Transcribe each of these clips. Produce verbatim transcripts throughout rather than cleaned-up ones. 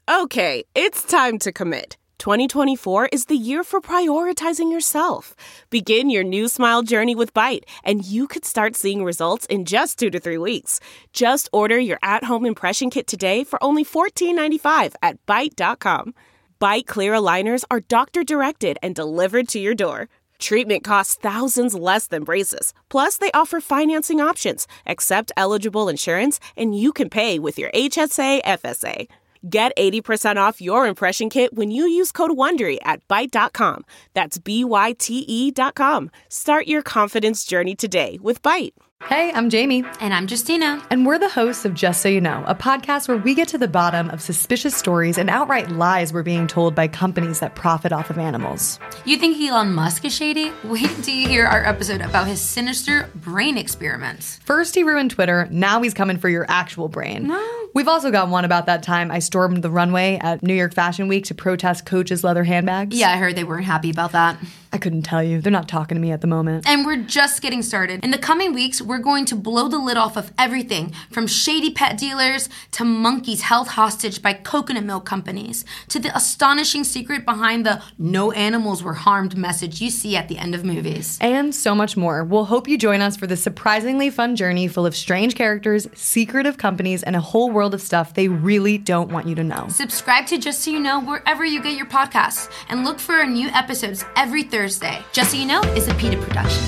Okay, it's time to commit. twenty twenty-four is the year for prioritizing yourself. Begin your new smile journey with Byte, and you could start seeing results in just two to three weeks. Just order your at-home impression kit today for only fourteen ninety-five at byte dot com. Byte clear aligners are doctor-directed and delivered to your door. Treatment costs thousands less than braces. Plus, they offer financing options, accept eligible insurance, and you can pay with your H S A F S A. Get eighty percent off your impression kit when you use code WONDERY at byte dot com. That's B Y T E dot com. Start your confidence journey today with Byte. Hey, I'm Jamie. And I'm Justina. And we're the hosts of Just So You Know, a podcast where we get to the bottom of suspicious stories and outright lies we're being told by companies that profit off of animals. You think Elon Musk is shady? Wait until you hear our episode about his sinister brain experiments. First he ruined Twitter, now he's coming for your actual brain. No. We've also got one about that time I stormed the runway at New York Fashion Week to protest Coach's leather handbags. Yeah, I heard they weren't happy about that. I couldn't tell you. They're not talking to me at the moment. And we're just getting started. In the coming weeks, we're going to blow the lid off of everything from shady pet dealers to monkeys held hostage by coconut milk companies to the astonishing secret behind the no animals were harmed message you see at the end of movies. And so much more. We'll hope you join us for this surprisingly fun journey full of strange characters, secretive companies, and a whole world of stuff they really don't want you to know. Subscribe to Just So You Know wherever you get your podcasts and look for our new episodes every Thursday. Just So You Know is a PETA production.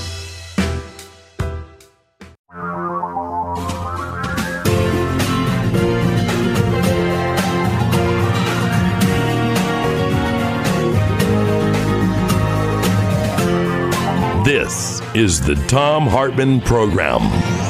This is the Thom Hartmann Program.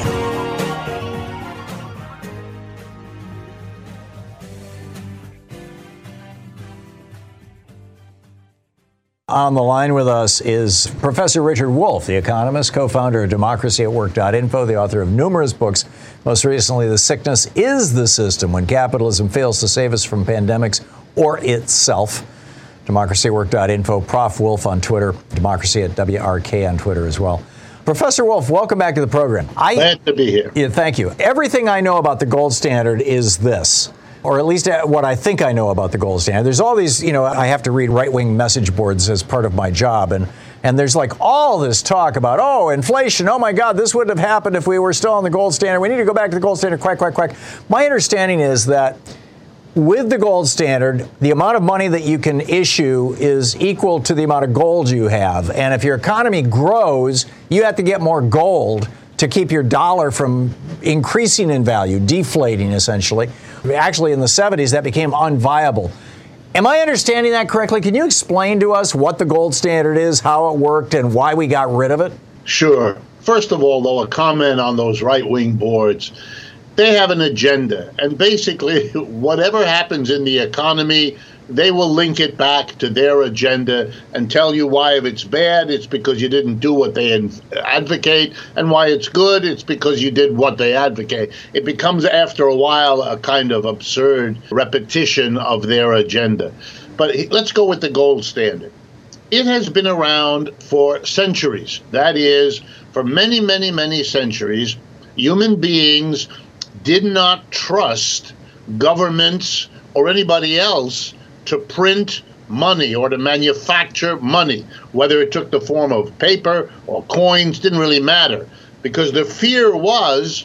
On the line with us is Professor Richard Wolff, the economist, co-founder of democracy at work dot info, the author of numerous books, most recently, The Sickness is the System, When Capitalism Fails to Save Us from Pandemics or Itself. democracy at work dot info, Prof Wolff on Twitter, Democracy at W R K on Twitter as well. Professor Wolff, welcome back to the program. I, Glad to be here. Yeah, thank you. Everything I know about the gold standard is this. Or at least what I think I know about the gold standard. There's all these, you know, I have to read right-wing message boards as part of my job. And, and there's like all this talk about, oh, inflation. Oh, my God, this wouldn't have happened if we were still on the gold standard. We need to go back to the gold standard. Quack, quack, quack. My understanding is that with the gold standard, the amount of money that you can issue is equal to the amount of gold you have. And if your economy grows, you have to get more gold to keep your dollar from increasing in value, deflating essentially. Actually, in the seventies, that became unviable. Am I understanding that correctly? Can you explain to us what the gold standard is, how it worked, and why we got rid of it? Sure. First of all, though, a comment on those right-wing boards. They have an agenda, and basically whatever happens in the economy, they will link it back to their agenda and tell you why if it's bad, it's because you didn't do what they advocate, and why it's good, it's because you did what they advocate. It becomes, after a while, a kind of absurd repetition of their agenda. But let's go with the gold standard. It has been around for centuries. That is, for many, many, many centuries, human beings did not trust governments or anybody else to print money or to manufacture money, whether it took the form of paper or coins, didn't really matter, because the fear was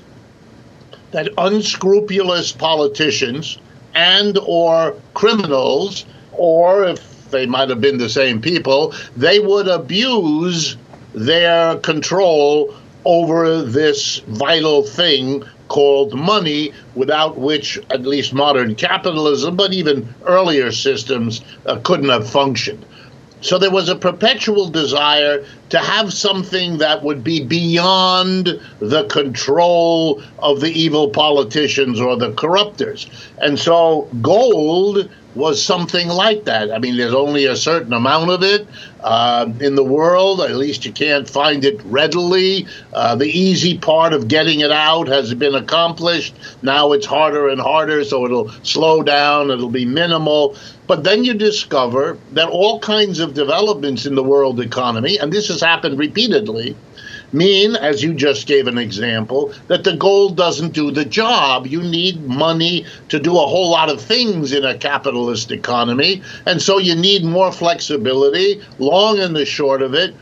that unscrupulous politicians and or criminals, or if they might have been the same people, they would abuse their control over this vital thing called money, without which at least modern capitalism, but even earlier systems, uh, couldn't have functioned. So there was a perpetual desire to have something that would be beyond the control of the evil politicians or the corruptors. And so gold was something like that. I mean, there's only a certain amount of it uh, in the world. At least you can't find it readily. Uh, the easy part of getting it out has been accomplished. Now it's harder and harder, so it'll slow down. It'll be minimal. But then you discover that all kinds of developments in the world economy, and this has happened repeatedly, mean, as you just gave an example, that the gold doesn't do the job. You need money to do a whole lot of things in a capitalist economy, and so you need more flexibility. Long and the short of it,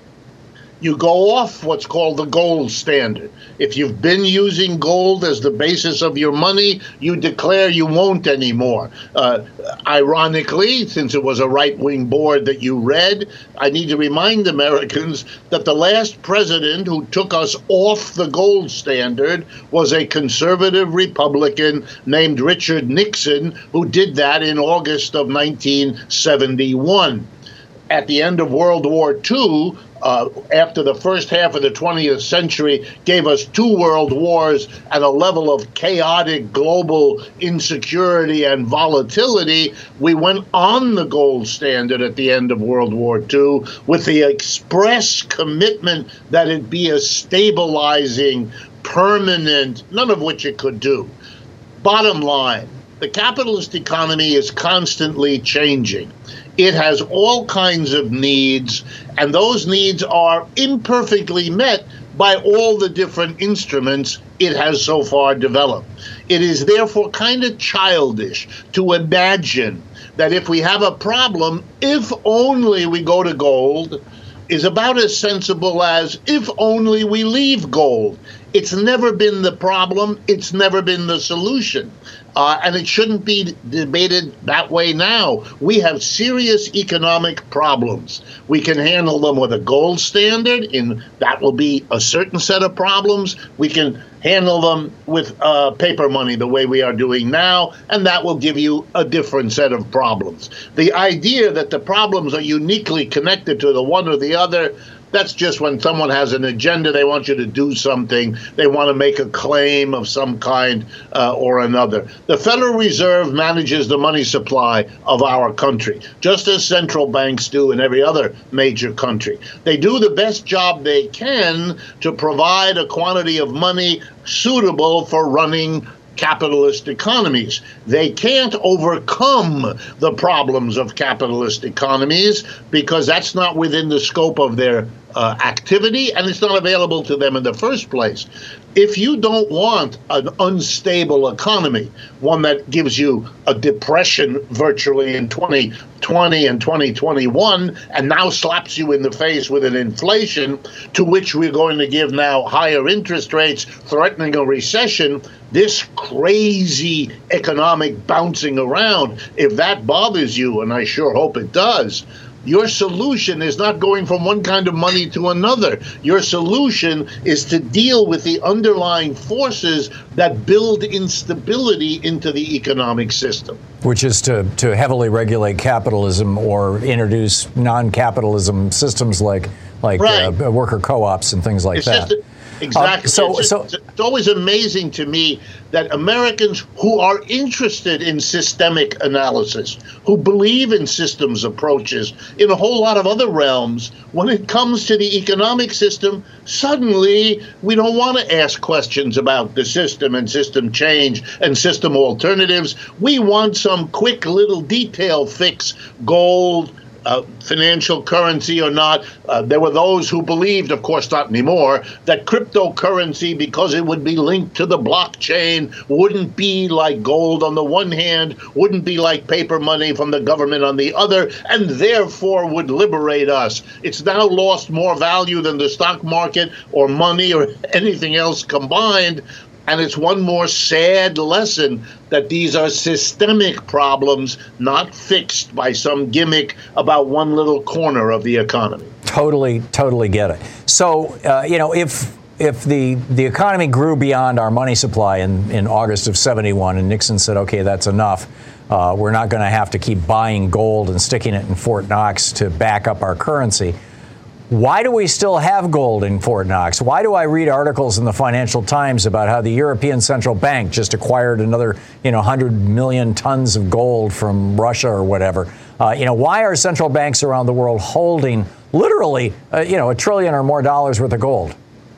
you go off what's called the gold standard. If you've been using gold as the basis of your money, you declare you won't anymore. Uh, ironically, since it was a right-wing board that you read, I need to remind Americans that the last president who took us off the gold standard was a conservative Republican named Richard Nixon, who did that in August of nineteen seventy-one. At the end of World War Two, Uh, after the first half of the twentieth century gave us two world wars and a level of chaotic global insecurity and volatility, we went on the gold standard at the end of World War Two with the express commitment that it be a stabilizing, permanent, none of which it could do. Bottom line, the capitalist economy is constantly changing. It has all kinds of needs, and those needs are imperfectly met by all the different instruments it has so far developed. It is therefore kind of childish to imagine that if we have a problem, if only we go to gold, is about as sensible as if only we leave gold. It's never been the problem. It's never been the solution. Uh, and it shouldn't be debated that way now. We have serious economic problems. We can handle them with a gold standard, and that will be a certain set of problems. We can handle them with uh, paper money the way we are doing now, and that will give you a different set of problems. The idea that the problems are uniquely connected to the one or the other, that's just when someone has an agenda, they want you to do something, they want to make a claim of some kind uh, or another. The Federal Reserve manages the money supply of our country, just as central banks do in every other major country. They do the best job they can to provide a quantity of money suitable for running capitalist economies. They can't overcome the problems of capitalist economies because that's not within the scope of their uh, activity, and it's not available to them in the first place. If you don't want an unstable economy, one that gives you a depression virtually in twenty twenty and twenty twenty-one, and now slaps you in the face with an inflation to which we're going to give now higher interest rates, threatening a recession, this crazy economic bouncing around, if that bothers you, and I sure hope it does, your solution is not going from one kind of money to another. Your solution is to deal with the underlying forces that build instability into the economic system. Which is to, to heavily regulate capitalism or introduce non-capitalism systems like like right. uh, worker co-ops and things like it's that. Just, exactly. Uh, so, it's, just, so, it's always amazing to me that Americans who are interested in systemic analysis, who believe in systems approaches in a whole lot of other realms, when it comes to the economic system, suddenly we don't want to ask questions about the system and system change and system alternatives. We want some quick little detail fix, gold, Uh, financial currency or not. Uh, there were those who believed, of course not anymore, that cryptocurrency, because it would be linked to the blockchain, wouldn't be like gold on the one hand, wouldn't be like paper money from the government on the other, and therefore would liberate us. It's now lost more value than the stock market or money or anything else combined. And it's one more sad lesson that these are systemic problems, not fixed by some gimmick about one little corner of the economy. Totally, totally get it. So, uh, you know, if if the, the economy grew beyond our money supply in, in August of seventy-one and Nixon said, OK, that's enough, uh, we're not going to have to keep buying gold and sticking it in Fort Knox to back up our currency. Why do we still have gold in Fort Knox? Why do I read articles in the Financial Times about how the European Central Bank just acquired another, you know, one hundred million tons of gold from Russia or whatever? Uh, you know, why are central banks around the world holding literally, uh, you know, a trillion or more dollars worth of gold?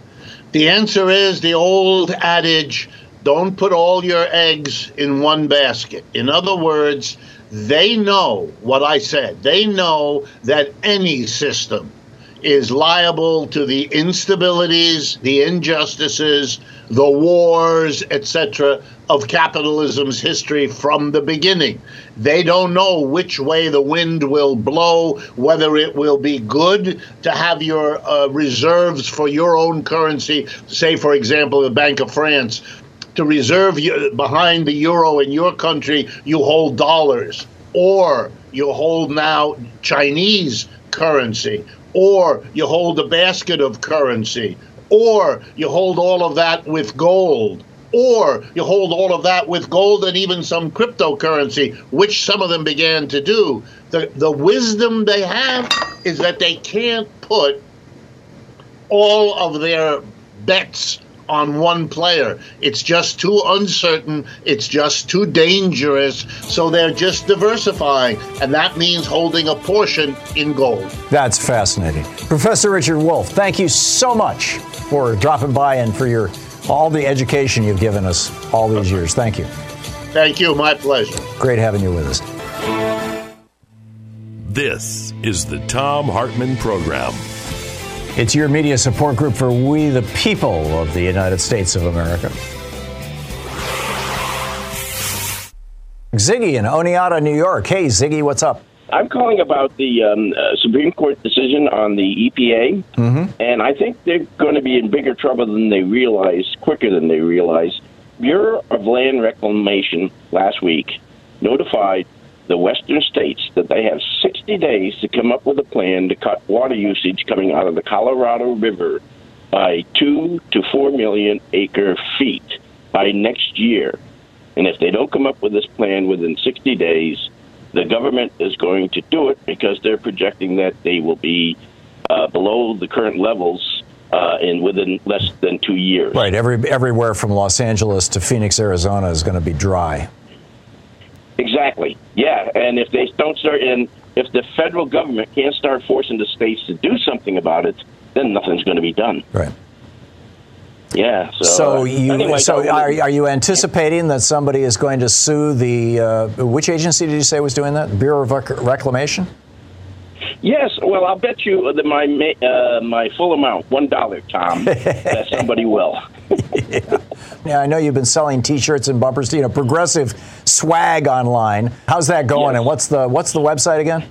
The answer is the old adage, don't put all your eggs in one basket. In other words, they know what I said. They know that any system is liable to the instabilities, the injustices, the wars, et cetera, of capitalism's history from the beginning. They don't know which way the wind will blow, whether it will be good to have your uh, reserves for your own currency, say, for example, the Bank of France, to reserve you, behind the euro in your country, you hold dollars, or you hold now Chinese currency, or you hold a basket of currency, or you hold all of that with gold, or you hold all of that with gold and even some cryptocurrency, which some of them began to do. The, the wisdom they have is that they can't put all of their bets on one player. It's just too uncertain. It's just too dangerous. So they're just diversifying. And that means holding a portion in gold. That's fascinating. Professor Richard Wolff, thank you so much for dropping by and for your all the education you've given us all these years. Thank you. Thank you. My pleasure. Great having you with us. This is the Thom Hartmann Program. It's your media support group for we the people of the United States of America. Ziggy in Oneonta, New York. Hey, Ziggy, what's up? I'm calling about the um, uh, Supreme Court decision on the E P A, mm-hmm. and I think they're going to be in bigger trouble than they realize, quicker than they realize. Bureau of Land Reclamation last week notified the western states that they have sixty days to come up with a plan to cut water usage coming out of the Colorado River by two to four million acre feet by next year. And if they don't come up with this plan within sixty days, the government is going to do it because they're projecting that they will be uh, below the current levels uh, in within less than two years. Right. Every everywhere from Los Angeles to Phoenix, Arizona is going to be dry. Exactly. Yeah, and if they don't start, and if the federal government can't start forcing the states to do something about it, then nothing's going to be done. Right. Yeah. So, so uh, you, anyway, so so are, are you anticipating that somebody is going to sue the uh, which agency did you say was doing that? Bureau of Rec- Reclamation? Yes. Well, I'll bet you that my uh, my full amount, one dollar, Tom, that somebody will. yeah. yeah, I know you've been selling T-shirts and bumpers, you know, progressive swag online. How's that going? Yes. And what's the what's the website again?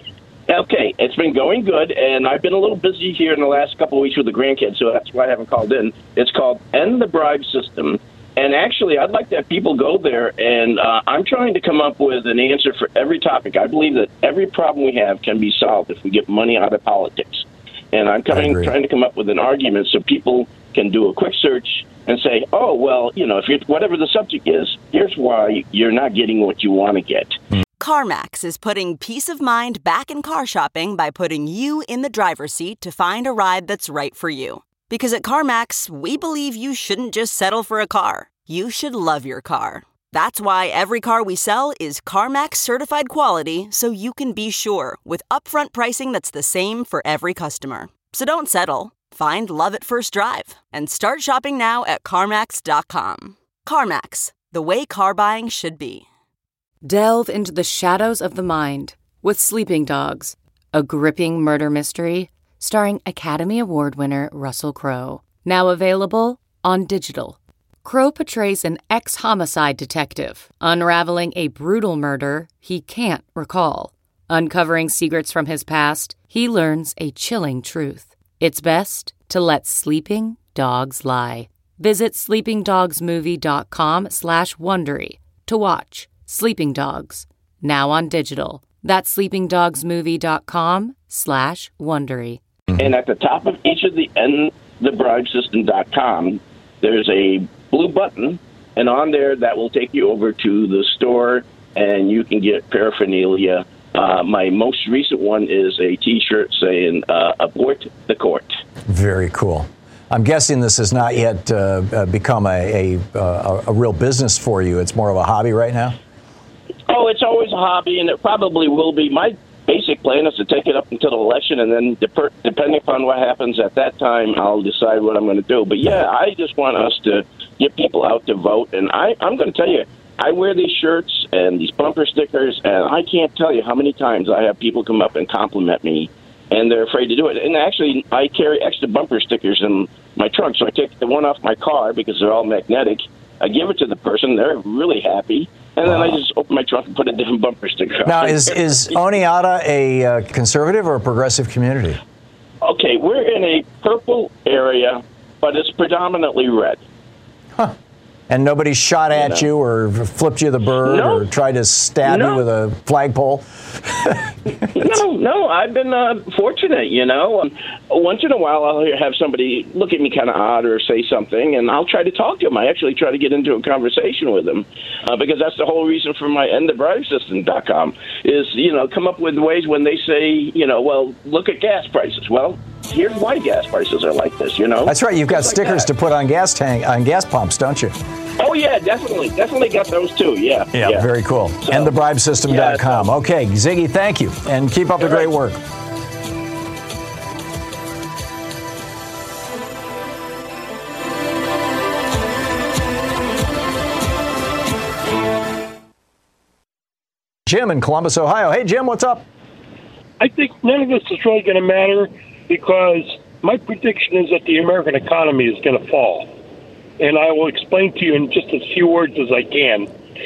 Okay, it's been going good, and I've been a little busy here in the last couple of weeks with the grandkids, so that's why I haven't called in. It's called End the Bribe System, and actually, I'd like to have people go there, and uh, I'm trying to come up with an answer for every topic. I believe that every problem we have can be solved if we get money out of politics, and I'm coming, trying to come up with an argument so people can do a quick search and say, oh, well, you know, if you're, whatever the subject is, here's why you're not getting what you want to get. CarMax is putting peace of mind back in car shopping by putting you in the driver's seat to find a ride that's right for you. Because at CarMax, we believe you shouldn't just settle for a car. You should love your car. That's why every car we sell is CarMax certified quality, so you can be sure with upfront pricing that's the same for every customer. So don't settle. Find love at first drive and start shopping now at CarMax dot com. CarMax, the way car buying should be. Delve into the shadows of the mind with Sleeping Dogs, a gripping murder mystery starring Academy Award winner Russell Crowe. Now available on digital. Crowe portrays an ex-homicide detective unraveling a brutal murder he can't recall. Uncovering secrets from his past, he learns a chilling truth. It's best to let sleeping dogs lie. Visit sleepingdogsmovie.com slash Wondery to watch Sleeping Dogs, now on digital. That's sleepingdogsmovie.com slash Wondery. And at the top of each of the end the bribe system dot com, there's a blue button, and on there that will take you over to the store, and you can get paraphernalia. Uh, my most recent one is a T-shirt saying, uh, abort the court. Very cool. I'm guessing this has not yet uh, uh, become a, a, uh, a real business for you. It's more of a hobby right now? Oh, it's always a hobby, and it probably will be. My basic plan is to take it up until the election, and then dep- depending upon what happens at that time, I'll decide what I'm going to do. But, yeah, I just want us to get people out to vote. And I, I'm going to tell you, I wear these shirts and these bumper stickers, and I can't tell you how many times I have people come up and compliment me and they're afraid to do it. And actually, I carry extra bumper stickers in my trunk, so I take the one off my car because they're all magnetic. I give it to the person; they're really happy, and then I just open my trunk and put a different bumper sticker on. Now, is is Oneonta a uh, conservative or a progressive community? Okay, we're in a purple area, but it's predominantly red. Huh. And nobody shot at you, know. you or flipped you the bird no. or tried to stab no. you with a flagpole? no, no, I've been uh, fortunate, you know. Um, once in a while, I'll have somebody look at me kind of odd or say something, and I'll try to talk to them. I actually try to get into a conversation with them uh, because that's the whole reason for my end the bribe system dot com is, you know, come up with ways when they say, you know, well, look at gas prices. Well, here's why gas prices are like this, you know. That's right. You've got Just stickers like to put on gas tank on gas pumps, don't you? Oh, yeah, definitely. Definitely got those, too. Yeah. Yeah, yeah. Very cool. So, end the bribe system dot com. Yeah, okay, Ziggy, thank you. And keep up the great work. Jim in Columbus, Ohio. Hey, Jim, what's up? I think none of this is really going to matter because my prediction is that the American economy is going to fall. And I will explain to you in just as few words as I can.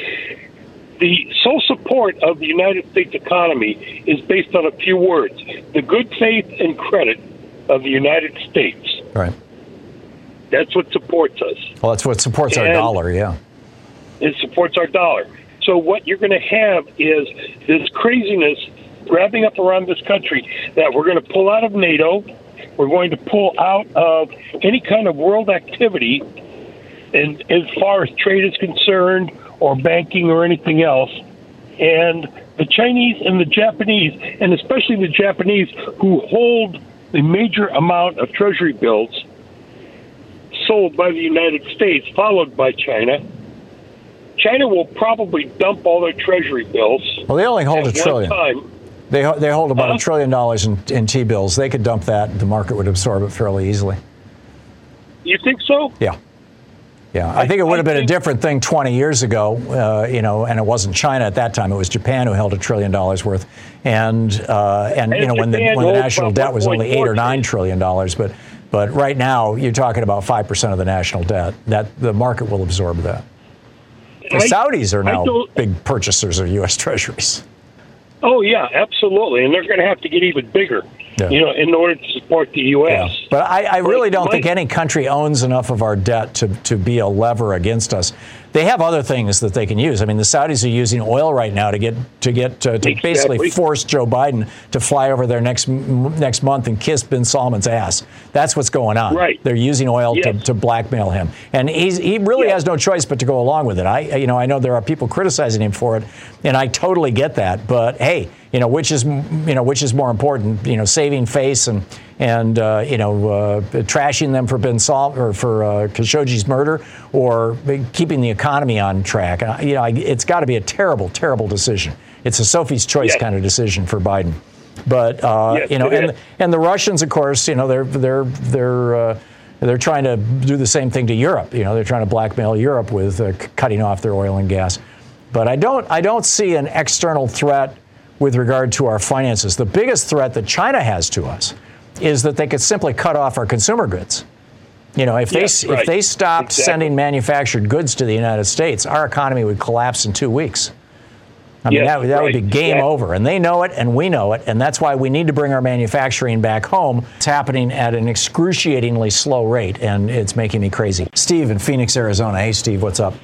The sole support of the United States economy is based on a few words. The good faith and credit of the United States. Right. That's what supports us. Well, that's what supports and our dollar, yeah. It supports our dollar. So what you're going to have is this craziness wrapping up around this country that we're going to pull out of NATO. We're going to pull out of any kind of world activity. And as far as trade is concerned, or banking, or anything else, and the Chinese and the Japanese, and especially the Japanese, who hold the major amount of treasury bills sold by the United States, followed by China, China will probably dump all their treasury bills. Well, they only hold a trillion. Time. They they hold about uh, a trillion dollars in, in T-bills. They could dump that. The market would absorb it fairly easily. You think so? Yeah. Yeah, I think it would have been a different thing twenty years ago, uh, you know, and it wasn't China at that time. It was Japan who held a trillion dollars worth, and uh, and you know when the when the national debt was only eight or nine trillion dollars. But but right now you're talking about five percent of the national debt. That the market will absorb that. The Saudis are now big purchasers of U S Treasuries. Oh yeah, absolutely, and they're going to have to get even bigger. Yeah. You know, in order to support the U S. Yeah. But I, I really don't think any country owns enough of our debt to, to be a lever against us. They have other things that they can use. I mean, the Saudis are using oil right now to get to get uh, to exactly. basically force Joe Biden to fly over there next next month and kiss Bin Salman's ass. That's what's going on. Right. They're using oil yes. to, to blackmail him, and he's he really yes. has no choice but to go along with it. I you know I know there are people criticizing him for it, and I totally get that. But hey, you know which is you know which is more important? You know, saving face and. and, uh, you know, uh, trashing them for Bin Salman or for uh, Khashoggi's murder, or keeping the economy on track. Uh, you know, it's got to be a terrible, terrible decision. It's a Sophie's Choice yes. kind of decision for Biden. But, uh, yes, you know, and, and the Russians, of course, you know, they're, they're, they're, uh, they're trying to do the same thing to Europe. You know, they're trying to blackmail Europe with uh, c- cutting off their oil and gas. But I don't, I don't see an external threat with regard to our finances. The biggest threat that China has to us is that they could simply cut off our consumer goods. You know, if yes, they right. if they stopped exactly. sending manufactured goods to the United States, our economy would collapse in two weeks. I mean, yes, that, that right. would be game exactly. over. And they know it, and we know it, and that's why we need to bring our manufacturing back home. It's happening at an excruciatingly slow rate, and it's making me crazy. Steve in Phoenix, Arizona. Hey, Steve, what's up?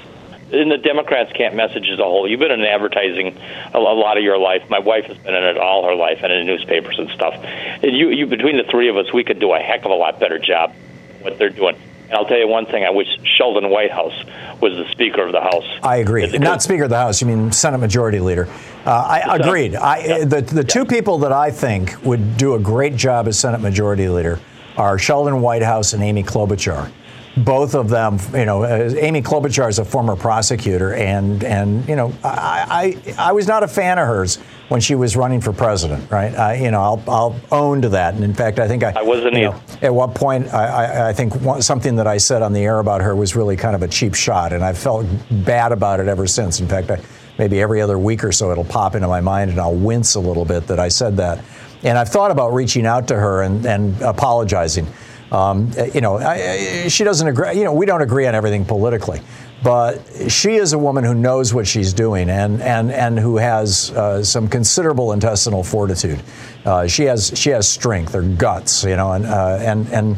And the Democrats can't message as a whole. You've been in advertising a, a lot of your life. My wife has been in it all her life, and in newspapers and stuff. And you, you, between the three of us, we could do a heck of a lot better job what they're doing. And I'll tell you one thing: I wish Sheldon Whitehouse was the Speaker of the House. I agree. Not Speaker of the House. You mean Senate Majority Leader? Uh, I the agreed. I, yeah. The the yeah. two people that I think would do a great job as Senate Majority Leader are Sheldon Whitehouse and Amy Klobuchar. Both of them, you know, uh, Amy Klobuchar is a former prosecutor, and and you know, I, I I was not a fan of hers when she was running for president, right? I, you know, I'll I'll own to that, and in fact, I think I, I wasn't you know, at what point I, I I think one, something that I said on the air about her was really kind of a cheap shot, and I felt bad about it ever since. In fact, I, maybe every other week or so it'll pop into my mind, and I'll wince a little bit that I said that. And I've thought about reaching out to her and, and apologizing. Um, you know, I, I, she doesn't agree. You know, we don't agree on everything politically, but she is a woman who knows what she's doing and and and who has uh, some considerable intestinal fortitude. Uh, she has she has strength or guts, you know, and uh, and and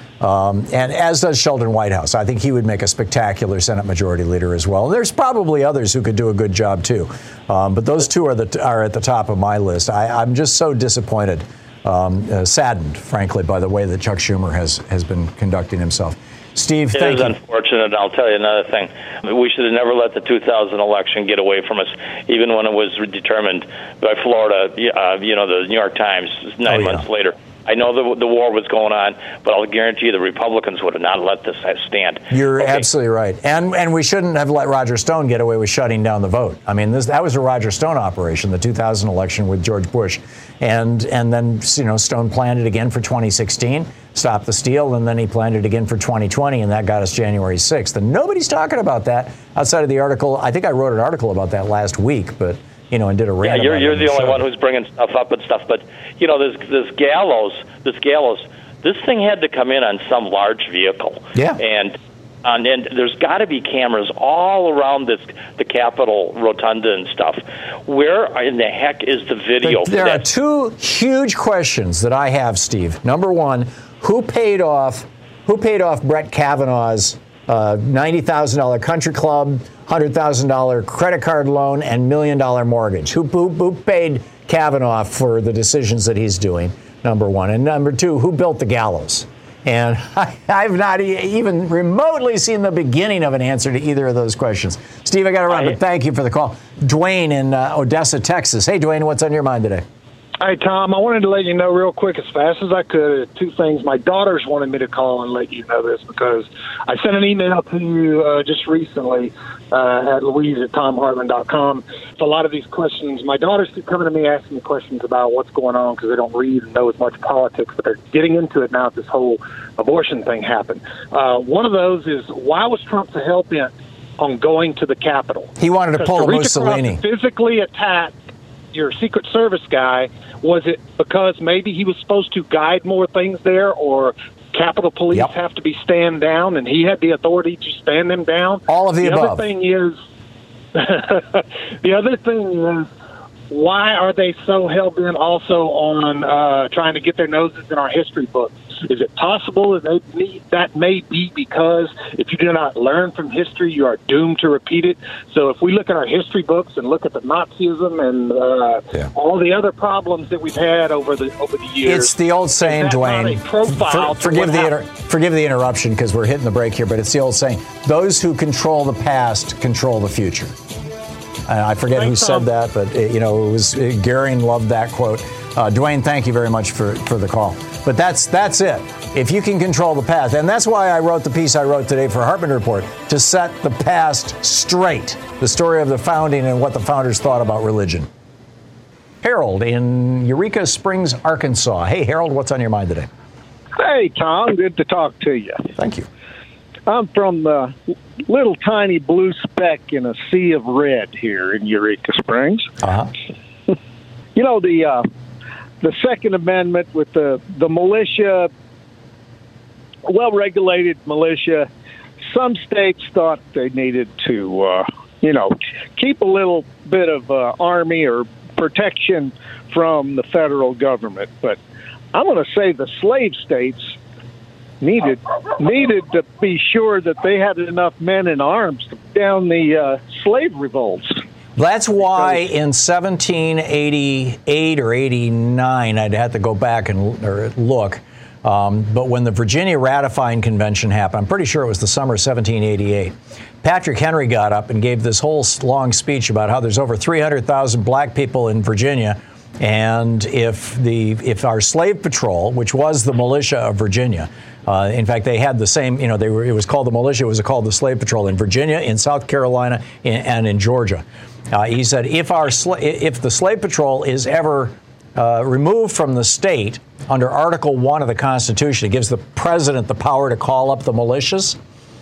um, and as does Sheldon Whitehouse. I think he would make a spectacular Senate Majority Leader as well. There's probably others who could do a good job too, um, but those two are the are at the top of my list. I, I'm just so disappointed. Um, uh, saddened, frankly, by the way that Chuck Schumer has, has been conducting himself. Steve, it thank is you. unfortunate. I'll tell you another thing. We should have never let the two thousand election get away from us, even when it was determined by Florida, uh, you know, the New York Times, nine oh, yeah. months later. I know the, the war was going on, but I'll guarantee you the Republicans would have not let this stand. You're okay. absolutely right. And and we shouldn't have let Roger Stone get away with shutting down the vote. I mean, this, that was a Roger Stone operation, the two thousand election with George Bush. And and then, you know, Stone planned it again for twenty sixteen, stopped the steal, and then he planned it again for twenty twenty, and that got us January sixth. And nobody's talking about that outside of the article. I think I wrote an article about that last week, but, you know, and did a rant. Yeah, you're, you're the, the only show. one who's bringing stuff up and stuff. But, you know, this, this gallows, this gallows, this thing had to come in on some large vehicle. Yeah. And And, and there's got to be cameras all around this, the Capitol rotunda and stuff. Where in the heck is the video? There, there for are that? two huge questions that I have, Steve. Number one, who paid off who paid off Brett Kavanaugh's uh, ninety thousand dollars country club, one hundred thousand dollars credit card loan, and million dollar mortgage? Who, who, who paid Kavanaugh for the decisions that he's doing? Number one. And number two, who built the gallows? And I, I've not e- even remotely seen the beginning of an answer to either of those questions. Steve, I got to run, but thank you for the call. Dwayne in uh, Odessa, Texas. Hey, Dwayne, what's on your mind today? Hey, Tom, I wanted to let you know real quick, as fast as I could, two things. My daughters wanted me to call and let you know this because I sent an email to you uh, just recently uh, at Louise at tom hartman dot com. A lot of these questions, my daughters keep coming to me asking me questions about what's going on because they don't read and know as much politics, but they're getting into it now that this whole abortion thing happened. Uh, one of those is, why was Trump so hell-bent on going to the Capitol? He wanted to pull a Mussolini. Physically attack your Secret Service guy. Was it because maybe he was supposed to guide more things there, or Capitol Police yep. have to be stand down and he had the authority to stand them down? All of the, the above. The other thing is, the other thing is, why are they so hell-bent also on uh, trying to get their noses in our history books? Is it possible that they need, that may be because if you do not learn from history, you are doomed to repeat it? So if we look at our history books and look at the Nazism and uh, yeah. all the other problems that we've had over the over the years, it's the old saying, Dwayne. For, forgive the inter, forgive the interruption because we're hitting the break here, but it's the old saying: those who control the past control the future. And I forget Thanks, who Tom. said that, but it, you know, it was it, Goering loved that quote. Uh, Dwayne, thank you very much for, for the call. But that's that's it. If you can control the past, and that's why I wrote the piece I wrote today for Hartman Report, to set the past straight, the story of the founding and what the founders thought about religion. Harold in Eureka Springs, Arkansas. Hey, Harold, what's on your mind today? Hey, Tom, good to talk to you. Thank you. I'm from the little tiny blue speck in a sea of red here in Eureka Springs. Uh-huh. You know, the uh, the Second Amendment with the, the militia, well-regulated militia, some states thought they needed to, uh, you know, keep a little bit of uh, army or protection from the federal government. But I'm going to say the slave states needed needed to be sure that they had enough men in arms to put down the uh, slave revolts. That's why in seventeen eighty-eight or eighty-nine, I'd have to go back and or look, um, but when the Virginia Ratifying Convention happened, I'm pretty sure it was the summer of seventeen eighty-eight, Patrick Henry got up and gave this whole long speech about how there's over three hundred thousand black people in Virginia, and if the if our slave patrol, which was the militia of Virginia, Uh, in fact, they had the same, you know, they were, it was called the militia, it was called the slave patrol in Virginia, in South Carolina, in, and in Georgia. Uh, he said, if our sla- if the slave patrol is ever uh, removed from the state under Article One of the Constitution, it gives the president the power to call up the militias.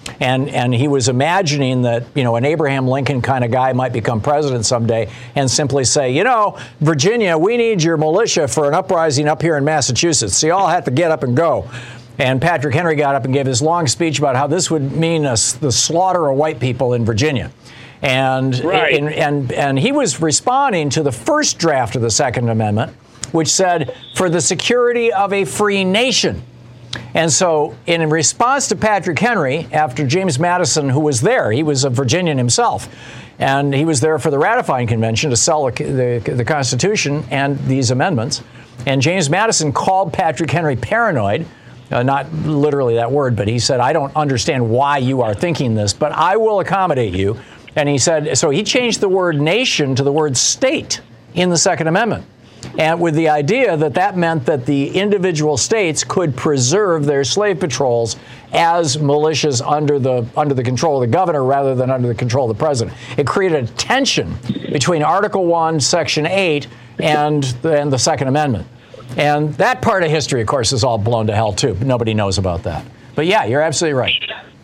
And and he was imagining that, you know, an Abraham Lincoln kind of guy might become president someday and simply say, you know, Virginia, we need your militia for an uprising up here in Massachusetts. So you all have to get up and go. And Patrick Henry got up and gave his long speech about how this would mean a, the slaughter of white people in Virginia. And, right. and, and, and he was responding to the first draft of the Second Amendment, which said, for the security of a free nation. And so in response to Patrick Henry, after James Madison, who was there, he was a Virginian himself, and he was there for the ratifying convention to sell the, the, the Constitution and these amendments. And James Madison called Patrick Henry paranoid. Uh, not literally that word, but he said, I don't understand why you are thinking this, but I will accommodate you. And he said, so he changed the word nation to the word state in the Second Amendment. And with the idea that that meant that the individual states could preserve their slave patrols as militias under the under the control of the governor rather than under the control of the president. It created a tension between Article one, Section eight, and the, and the Second Amendment. And that part of history, of course, is all blown to hell, too. Nobody knows about that. But, yeah, you're absolutely right.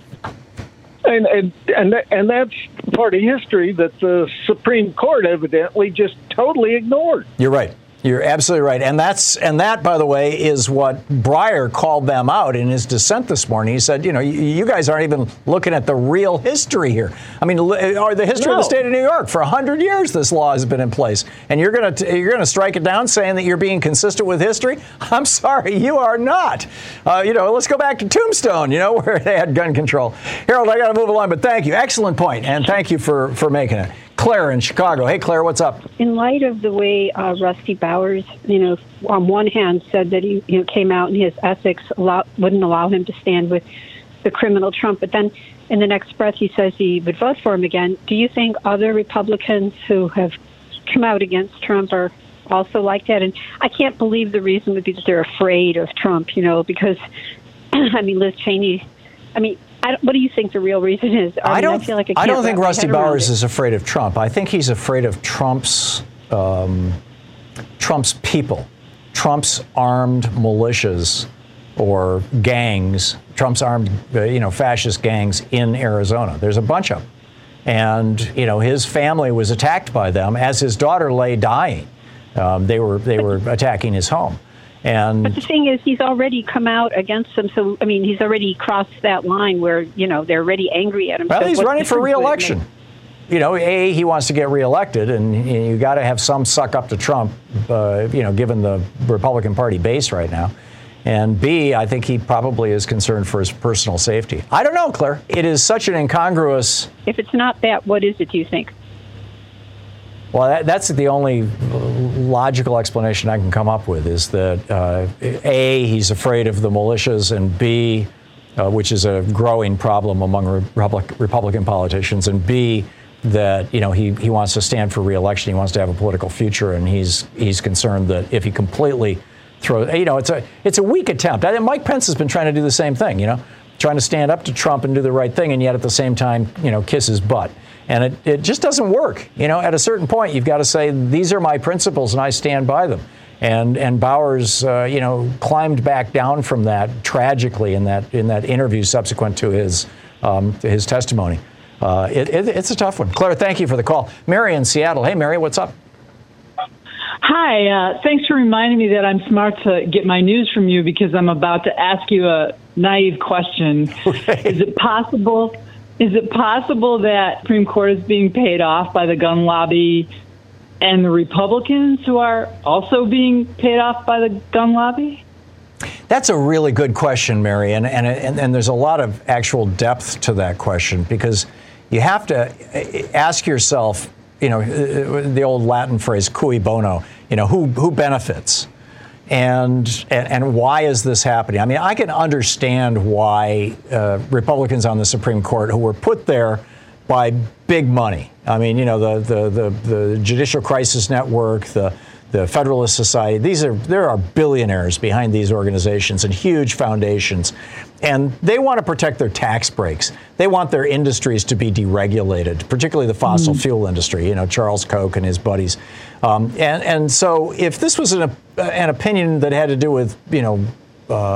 And, and, and, and that's part of history that the Supreme Court evidently just totally ignored. You're right. You're absolutely right. And that's and that, by the way, is what Breyer called them out in his dissent this morning. He said, you know, you, you guys aren't even looking at the real history here. I mean, or the history no. of the state of New York. For one hundred years, this law has been in place. And you're going to you're going to strike it down saying that you're being consistent with history? I'm sorry, you are not. Uh, you know, let's go back to Tombstone, you know, where they had gun control. Harold, I got to move along, but thank you. Excellent point, and thank you for, for making it. Claire in Chicago. Hey, Claire, what's up? In light of the way uh, Rusty Bowers, you know, on one hand said that he you know, came out and his ethics allow, wouldn't allow him to stand with the criminal Trump, but then in the next breath he says he would vote for him again. Do you think other Republicans who have come out against Trump are also like that? And I can't believe the reason would be that they're afraid of Trump, you know, because, I mean, Liz Cheney, I mean, I what do you think the real reason is? I, I mean, don't. I, feel like I, I can't don't think wrap my Rusty head around Bowers it. is afraid of Trump. I think he's afraid of Trump's um, Trump's people, Trump's armed militias or gangs, Trump's armed, uh, you know, fascist gangs in Arizona. There's a bunch of them, and you know, his family was attacked by them as his daughter lay dying. Um, they were they were attacking his home. And but the thing is, he's already come out against them. So, I mean, he's already crossed that line where, you know, they're already angry at him. Well, so he's running for re-election. You know, A, he wants to get reelected, and you got to have some suck up to Trump, uh, you know, given the Republican Party base right now. And B, I think he probably is concerned for his personal safety. I don't know, Claire. It is such an incongruous... If it's not that, what is it, do you think? Well, that, that's the only logical explanation I can come up with, is that, uh, A, he's afraid of the militias, and B, uh, which is a growing problem among Republic, Republican politicians, and B, that, you know, he, he wants to stand for re-election, he wants to have a political future, and he's he's concerned that if he completely throws, you know, it's a it's a weak attempt. I think Mike Pence has been trying to do the same thing, you know, trying to stand up to Trump and do the right thing, and yet at the same time, you know, kiss his butt. And it, it just doesn't work. You know, at a certain point, you've got to say, these are my principles and I stand by them. And and Bowers, uh, you know, climbed back down from that tragically in that in that interview subsequent to his um, to his testimony. Uh, it, it, it's a tough one. Claire, thank you for the call. Mary in Seattle. Hey, Mary, what's up? Hi. Uh, thanks for reminding me that I'm smart to get my news from you, because I'm about to ask you a naive question. Okay. Is it possible... Is it possible that Supreme Court is being paid off by the gun lobby and the Republicans who are also being paid off by the gun lobby? That's a really good question, Mary, and, and, and, and there's a lot of actual depth to that question, because you have to ask yourself, you know, the old Latin phrase, cui bono, you know, who, who benefits? And, and and why is this happening? I mean, I can understand why uh, Republicans on the Supreme Court, who were put there by big money. I mean, you know, the the the, the Judicial Crisis Network, the the Federalist Society. These are there are billionaires behind these organizations and huge foundations, and they want to protect their tax breaks. They want their industries to be deregulated, particularly the fossil mm. fuel industry. You know, Charles Koch and his buddies. Um, and, and so if this was an, an opinion that had to do with, you know, uh,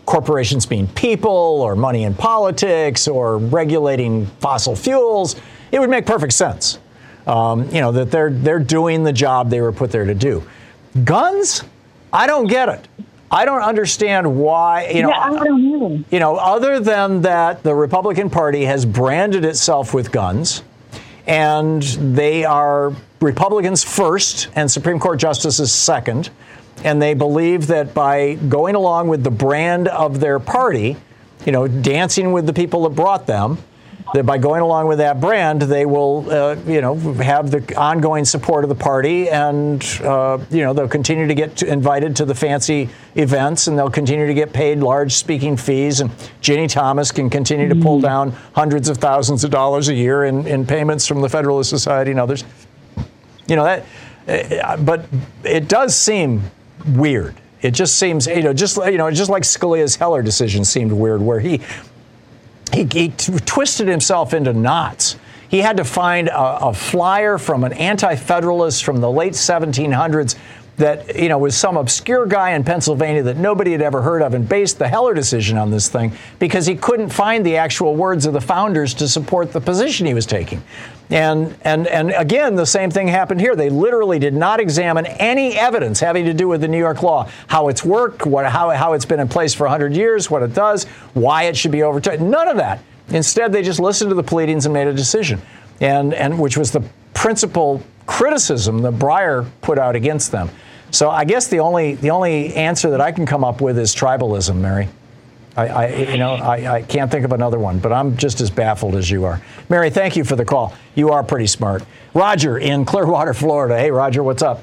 corporations mean people or money in politics or regulating fossil fuels, it would make perfect sense. Um, you know, that they're they're doing the job they were put there to do. Guns? I don't get it. I don't understand why, you know, yeah, I don't either. you know, other than that the Republican Party has branded itself with guns, and they are Republicans first and Supreme Court justices second, and they believe that by going along with the brand of their party, you know, dancing with the people that brought them, that by going along with that brand, they will, uh, you know, have the ongoing support of the party, and, uh, you know, they'll continue to get to invited to the fancy events, and they'll continue to get paid large speaking fees, and Ginny Thomas can continue to pull down hundreds of thousands of dollars a year in, in payments from the Federalist Society and others. You know, that, uh, but it does seem weird. It just seems, you know, just, you know, just like Scalia's Heller decision seemed weird, where he, He, he t- twisted himself into knots. He had to find a, a flyer from an anti-federalist from the late seventeen hundreds that, you know, was some obscure guy in Pennsylvania that nobody had ever heard of, and based the Heller decision on this thing because he couldn't find the actual words of the founders to support the position he was taking. And and and again, the same thing happened here. They literally did not examine any evidence having to do with the New York law, how it's worked, what how how it's been in place for one hundred years, what it does, why it should be overturned. None of that. Instead, they just listened to the pleadings and made a decision, and and which was the principal criticism that Breyer put out against them. So I guess the only the only answer that I can come up with is tribalism, Mary. I, I you know, I, I can't think of another one, but I'm just as baffled as you are. Mary, thank you for the call. You are pretty smart. Roger in Clearwater, Florida. Hey, Roger, what's up?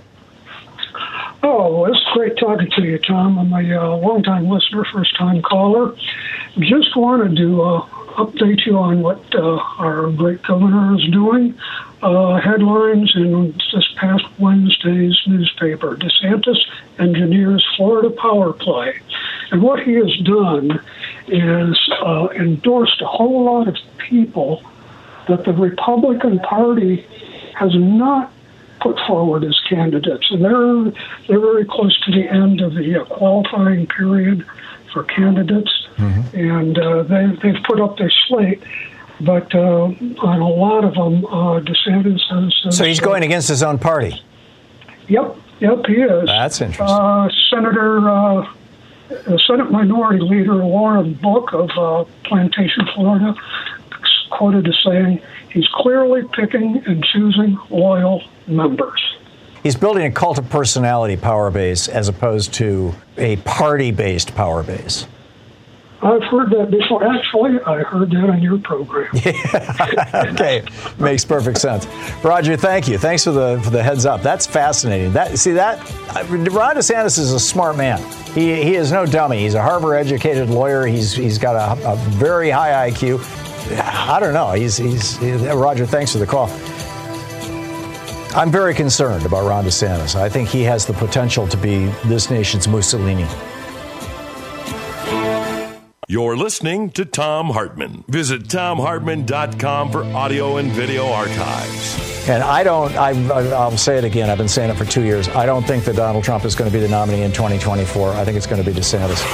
Oh, it's great talking to you, Tom. I'm a uh, longtime listener, first-time caller. Just wanted to uh, update you on what uh, our great governor is doing. Uh, headlines in this past Wednesday's newspaper: DeSantis engineers Florida power play. And what he has done is uh, endorsed a whole lot of people that the Republican Party has not put forward as candidates. And they're, they're very close to the end of the uh, qualifying period for candidates. Mm-hmm. And uh, they, they've put up their slate. But uh, on a lot of them, uh, DeSantis has... So he's going against his own party? Yep, yep, he is. That's interesting. Uh, Senator... Uh, Uh, Senate Minority Leader Warren Book of uh, Plantation, Florida, quoted as saying, he's clearly picking and choosing loyal members. He's building a cult of personality power base as opposed to a party-based power base. I've heard that before. Actually, I heard that on your program. Yeah. Okay, makes perfect sense. Roger, thank you. Thanks for the for the heads up. That's fascinating. That see that Ron DeSantis is a smart man. He he is no dummy. He's a Harvard-educated lawyer. He's he's got a, a very high I Q. I don't know. He's he's he, Roger. Thanks for the call. I'm very concerned about Ron DeSantis. I think he has the potential to be this nation's Mussolini. You're listening to Thom Hartmann. Visit Thom Hartmann dot com for audio and video archives. And I don't, I, I'll say it again, I've been saying it for two years. I don't think that Donald Trump is going to be the nominee in twenty twenty-four. I think it's going to be DeSantis.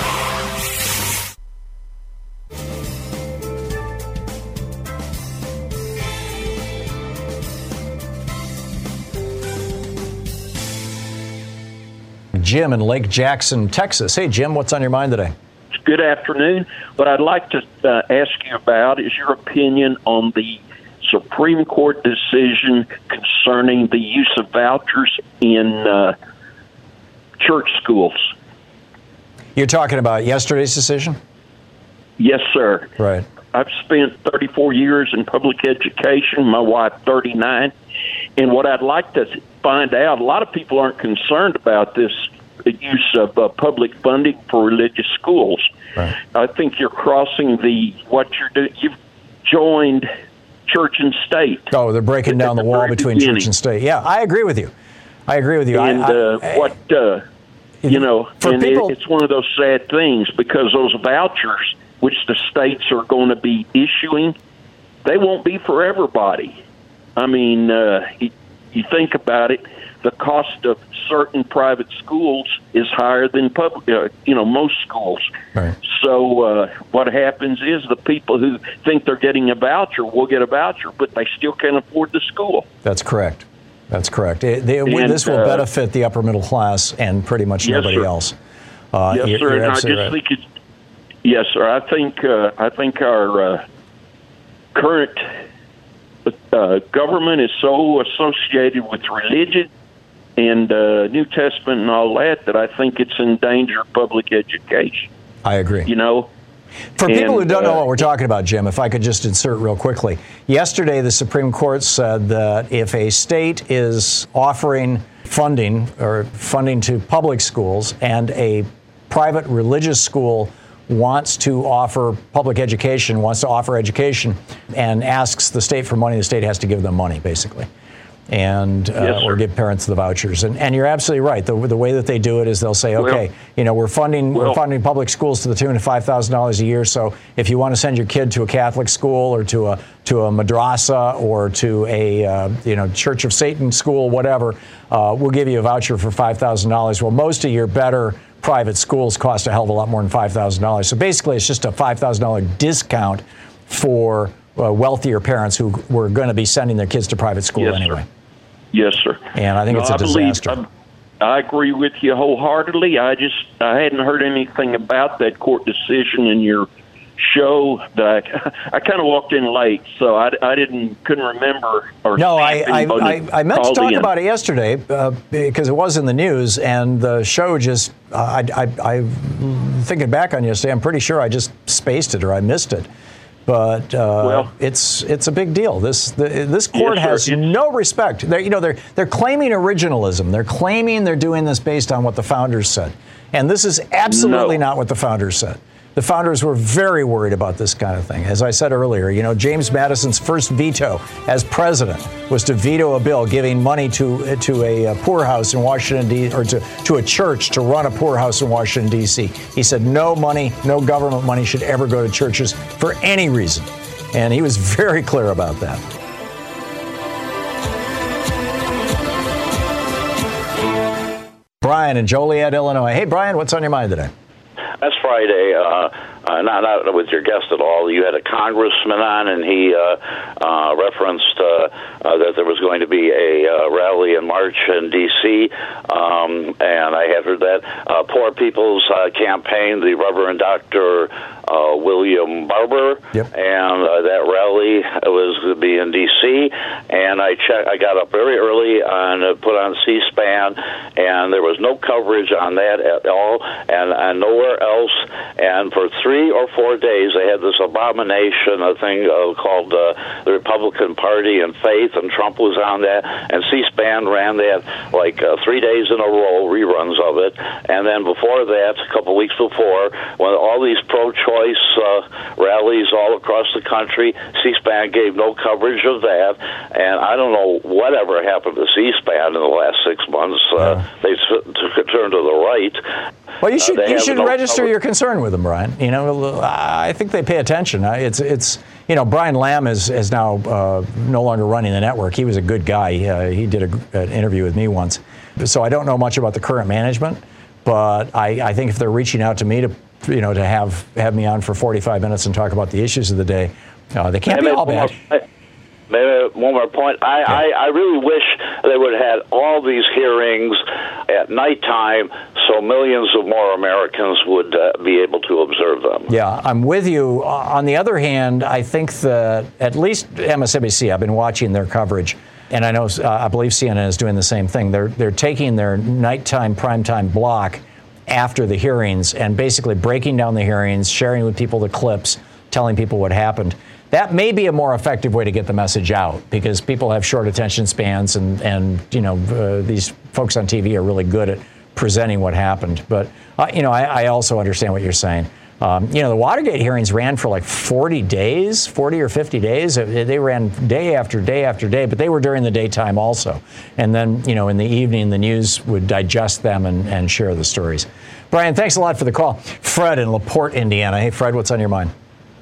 Jim in Lake Jackson, Texas. Hey, Jim, what's on your mind today? Good afternoon. What I'd like to uh, ask you about is your opinion on the Supreme Court decision concerning the use of vouchers in uh, church schools. You're talking about yesterday's decision? Yes, sir. Right. I've spent thirty-four years in public education, my wife thirty-nine, and what I'd like to find out, a lot of people aren't concerned about this use of uh, public funding for religious schools. Right. I think you're crossing the, what you're doing, you've joined church and state. Oh, they're breaking down the wall between beginning. church and state. Yeah, I agree with you. I agree with you. And I, uh, I, what, uh, you know, for and people, it, it's one of those sad things because those vouchers, which the states are going to be issuing, they won't be for everybody. I mean, uh, you, you think about it, the cost of certain private schools is higher than public, uh, you know, most schools. Right. So uh, what happens is the people who think they're getting a voucher will get a voucher, but they still can't afford the school. That's correct. That's correct. It, they, And, this will uh, benefit the upper middle class and pretty much Yes, nobody sir. else. Uh, yes, you're, sir. you're And I just absolutely right. think it's yes, sir. I think uh, I think our uh, current uh, government is so associated with religion and uh, New Testament and all that that I think it's endangered public education. I agree. You know. For people who And, don't know uh, what we're talking about, Jim, if I could just insert real quickly. Yesterday, the Supreme Court said that if a state is offering funding or funding to public schools and a private religious school wants to offer public education, wants to offer education, and asks the state for money, the state has to give them money, basically. And uh, Yes, or sir. give parents the vouchers, and and you're absolutely right. The the way that they do it is they'll say, okay, Well- you know, we're funding we're Well- funding public schools to the tune of five thousand dollars a year. So if you want to send your kid to a Catholic school or to a to a madrasa or to a uh, you know Church of Satan school, whatever, uh, we'll give you a voucher for five thousand dollars. Well, most of your better private schools cost a hell of a lot more than five thousand dollars. So basically, it's just a five thousand dollars discount for uh, wealthier parents who were going to be sending their kids to private school Yes, sir. anyway. Yes, sir. And I think No, it's a I disaster. Believe, I, I agree with you wholeheartedly. I just I hadn't heard anything about that court decision in your show. That I, I kind of walked in late, so I, I didn't couldn't remember. Or No, see I, if I, anybody I, I meant to called talk in. about it yesterday uh, because it was in the news, and the show just, uh, I, I, I, thinking back on yesterday, I'm pretty sure I just spaced it or I missed it. But uh, Well- it's it's a big deal. This the, this court Yes, sir. has It's- no respect. They're, you know, they're they're claiming originalism. They're claiming they're doing this based on what the founders said, and this is absolutely No. not what the founders said. The founders were very worried about this kind of thing. As I said earlier, you know, James Madison's first veto as president was to veto a bill giving money to to a, uh poorhouse in Washington, D C, or to, to a church to run a poorhouse in Washington, D C. He said no money, no government money should ever go to churches for any reason. And he was very clear about that. Brian in Joliet, Illinois. Hey, Brian, what's on your mind today? Last Friday, uh, uh, not, not with your guest at all, you had a congressman on, and he uh, uh, referenced uh, uh, that there was going to be a uh, rally and march in D C, um, and I had heard that. Uh, Poor People's uh, Campaign, the Reverend Doctor Uh, William Barber, yep. and uh, that rally was going to be in D C, and I checked, I got up very early and uh, put on C-SPAN, and there was no coverage on that at all, and, and nowhere else, and for three or four days they had this abomination, a thing uh, called uh, the Republican Party and Faith, and Trump was on that, and C-SPAN ran that like uh, three days in a row, reruns of it, and then before that, a couple weeks before, when all these pro-choice Uh, rallies all across the country, C-SPAN gave no coverage of that, and I don't know whatever happened to C-SPAN in the last six months. Uh, they took a turn to the right. Well, you should Uh, they you have should no register coverage. your concern with them, Brian. You know, I think they pay attention. It's it's you know, Brian Lamb is is now uh, no longer running the network. He was a good guy. Uh, he did a, an interview with me once, so I don't know much about the current management. But I, I think if they're reaching out to me to you know to have have me on for forty-five minutes and talk about the issues of the day, uh, they can't And be then all one bad. more- Maybe one more point. I, I, I really wish they would have had all these hearings at nighttime so millions of more Americans would uh, be able to observe them. Yeah, I'm with you. Uh, On the other hand, I think that at least M S N B C, I've been watching their coverage, and I know uh, I believe C N N is doing the same thing. They're they're taking their nighttime primetime block after the hearings and basically breaking down the hearings, sharing with people the clips, telling people what happened. That may be a more effective way to get the message out because people have short attention spans, and and you know uh, these folks on T V are really good at presenting what happened. But uh, you know, I, I also understand what you're saying. Um, you know, the Watergate hearings ran for like forty days, forty or fifty days. They ran day after day after day, but they were during the daytime also. And then, you know, in the evening, the news would digest them and, and share the stories. Brian, thanks a lot for the call. Fred in LaPorte, Indiana. Hey, Fred, what's on your mind?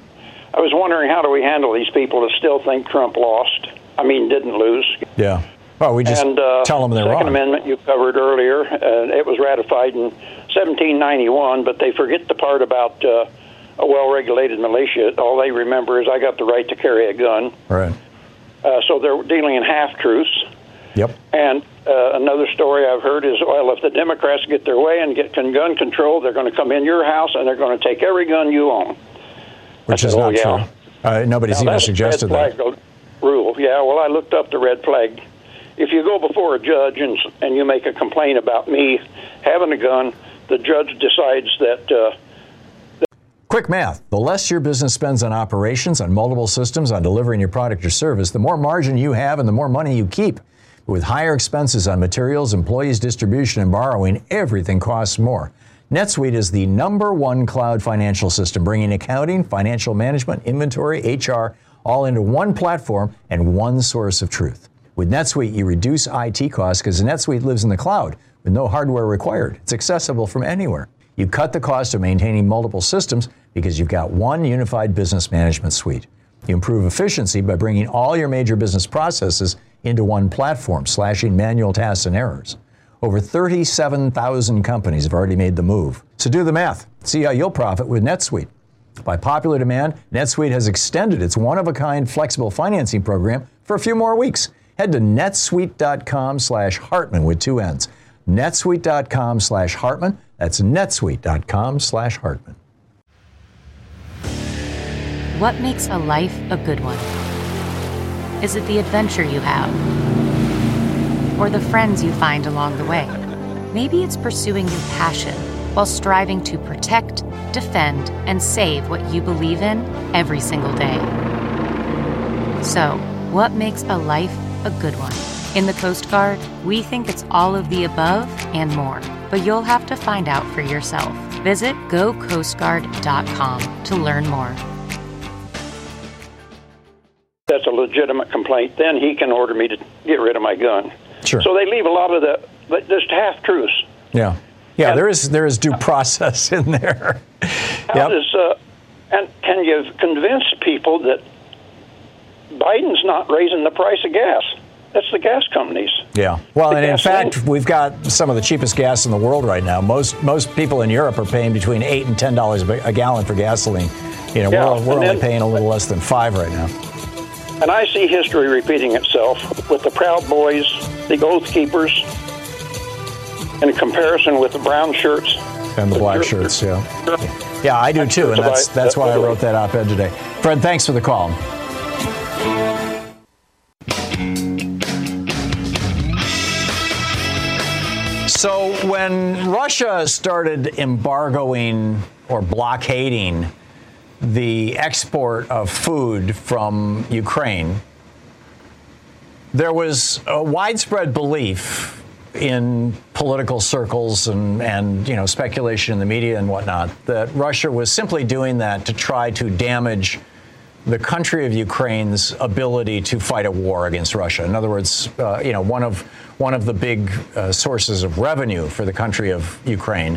I was wondering, how do we handle these people that still think Trump lost? I mean, didn't lose. Yeah. Well, we just and, uh, tell them they're Second wrong. Amendment you covered earlier, and it was ratified in seventeen ninety-one, but they forget the part about uh, a well-regulated militia. All they remember is I got the right to carry a gun. Right. Uh, so they're dealing in half-truths. Yep. And uh, another story I've heard is, well, if the Democrats get their way and get con- gun control, they're going to come in your house and they're going to take every gun you own. Which I is said, not oh, yeah. true. Uh, nobody's Now, even that's suggested red that. flag rule. Yeah, well, I looked up the red flag. If you go before a judge and and you make a complaint about me having a gun, the judge decides that. Uh, Quick math. The less your business spends on operations, on multiple systems, on delivering your product or service, the more margin you have and the more money you keep. With higher expenses on materials, employees, distribution, and borrowing, everything costs more. NetSuite is the number one cloud financial system, bringing accounting, financial management, inventory, H R, all into one platform and one source of truth. With NetSuite, you reduce I T costs because NetSuite lives in the cloud with no hardware required. It's accessible from anywhere. You cut the cost of maintaining multiple systems because you've got one unified business management suite. You improve efficiency by bringing all your major business processes into one platform, slashing manual tasks and errors. Over thirty-seven thousand companies have already made the move. So do the math. See how you'll profit with NetSuite. By popular demand, NetSuite has extended its one-of-a-kind flexible financing program for a few more weeks. Head to netsuite.com slash Hartman with two N's. netsuite.com slash Hartman. That's netsuite.com slash Hartman. What makes a life a good one? Is it the adventure you have? Or the friends you find along the way? Maybe it's pursuing your passion while striving to protect, defend, and save what you believe in every single day. So, what makes a life a good one? In the Coast Guard, we think it's all of the above and more, but you'll have to find out for yourself. Visit go coast guard dot com to learn more. that's a legitimate complaint, then he can order me to get rid of my gun. Sure. So they leave a lot of the, just half-truths. Yeah. Yeah, and there is there is due process in there. How yep. does, uh, and can you convince people that Biden's not raising the price of gas? That's the gas companies. Yeah. Well, The and in gasoline. fact, we've got some of the cheapest gas in the world right now. Most most people in Europe are paying between eight and ten dollars a gallon for gasoline. You know, Yeah, we're, we're and only then- paying a little less than five right now. And I see history repeating itself with the Proud Boys, the Oath Keepers, in comparison with the brown shirts. And the black shirts, yeah. Yeah, I do too, and that's that's why I wrote that op-ed today. Fred, thanks for the call. So when Russia started embargoing or blockading the export of food from Ukraine, there was a widespread belief in political circles and, and you know, speculation in the media and whatnot that Russia was simply doing that to try to damage the country of Ukraine's ability to fight a war against Russia. In other words, uh, you know, one of one of the big uh, sources of revenue for the country of Ukraine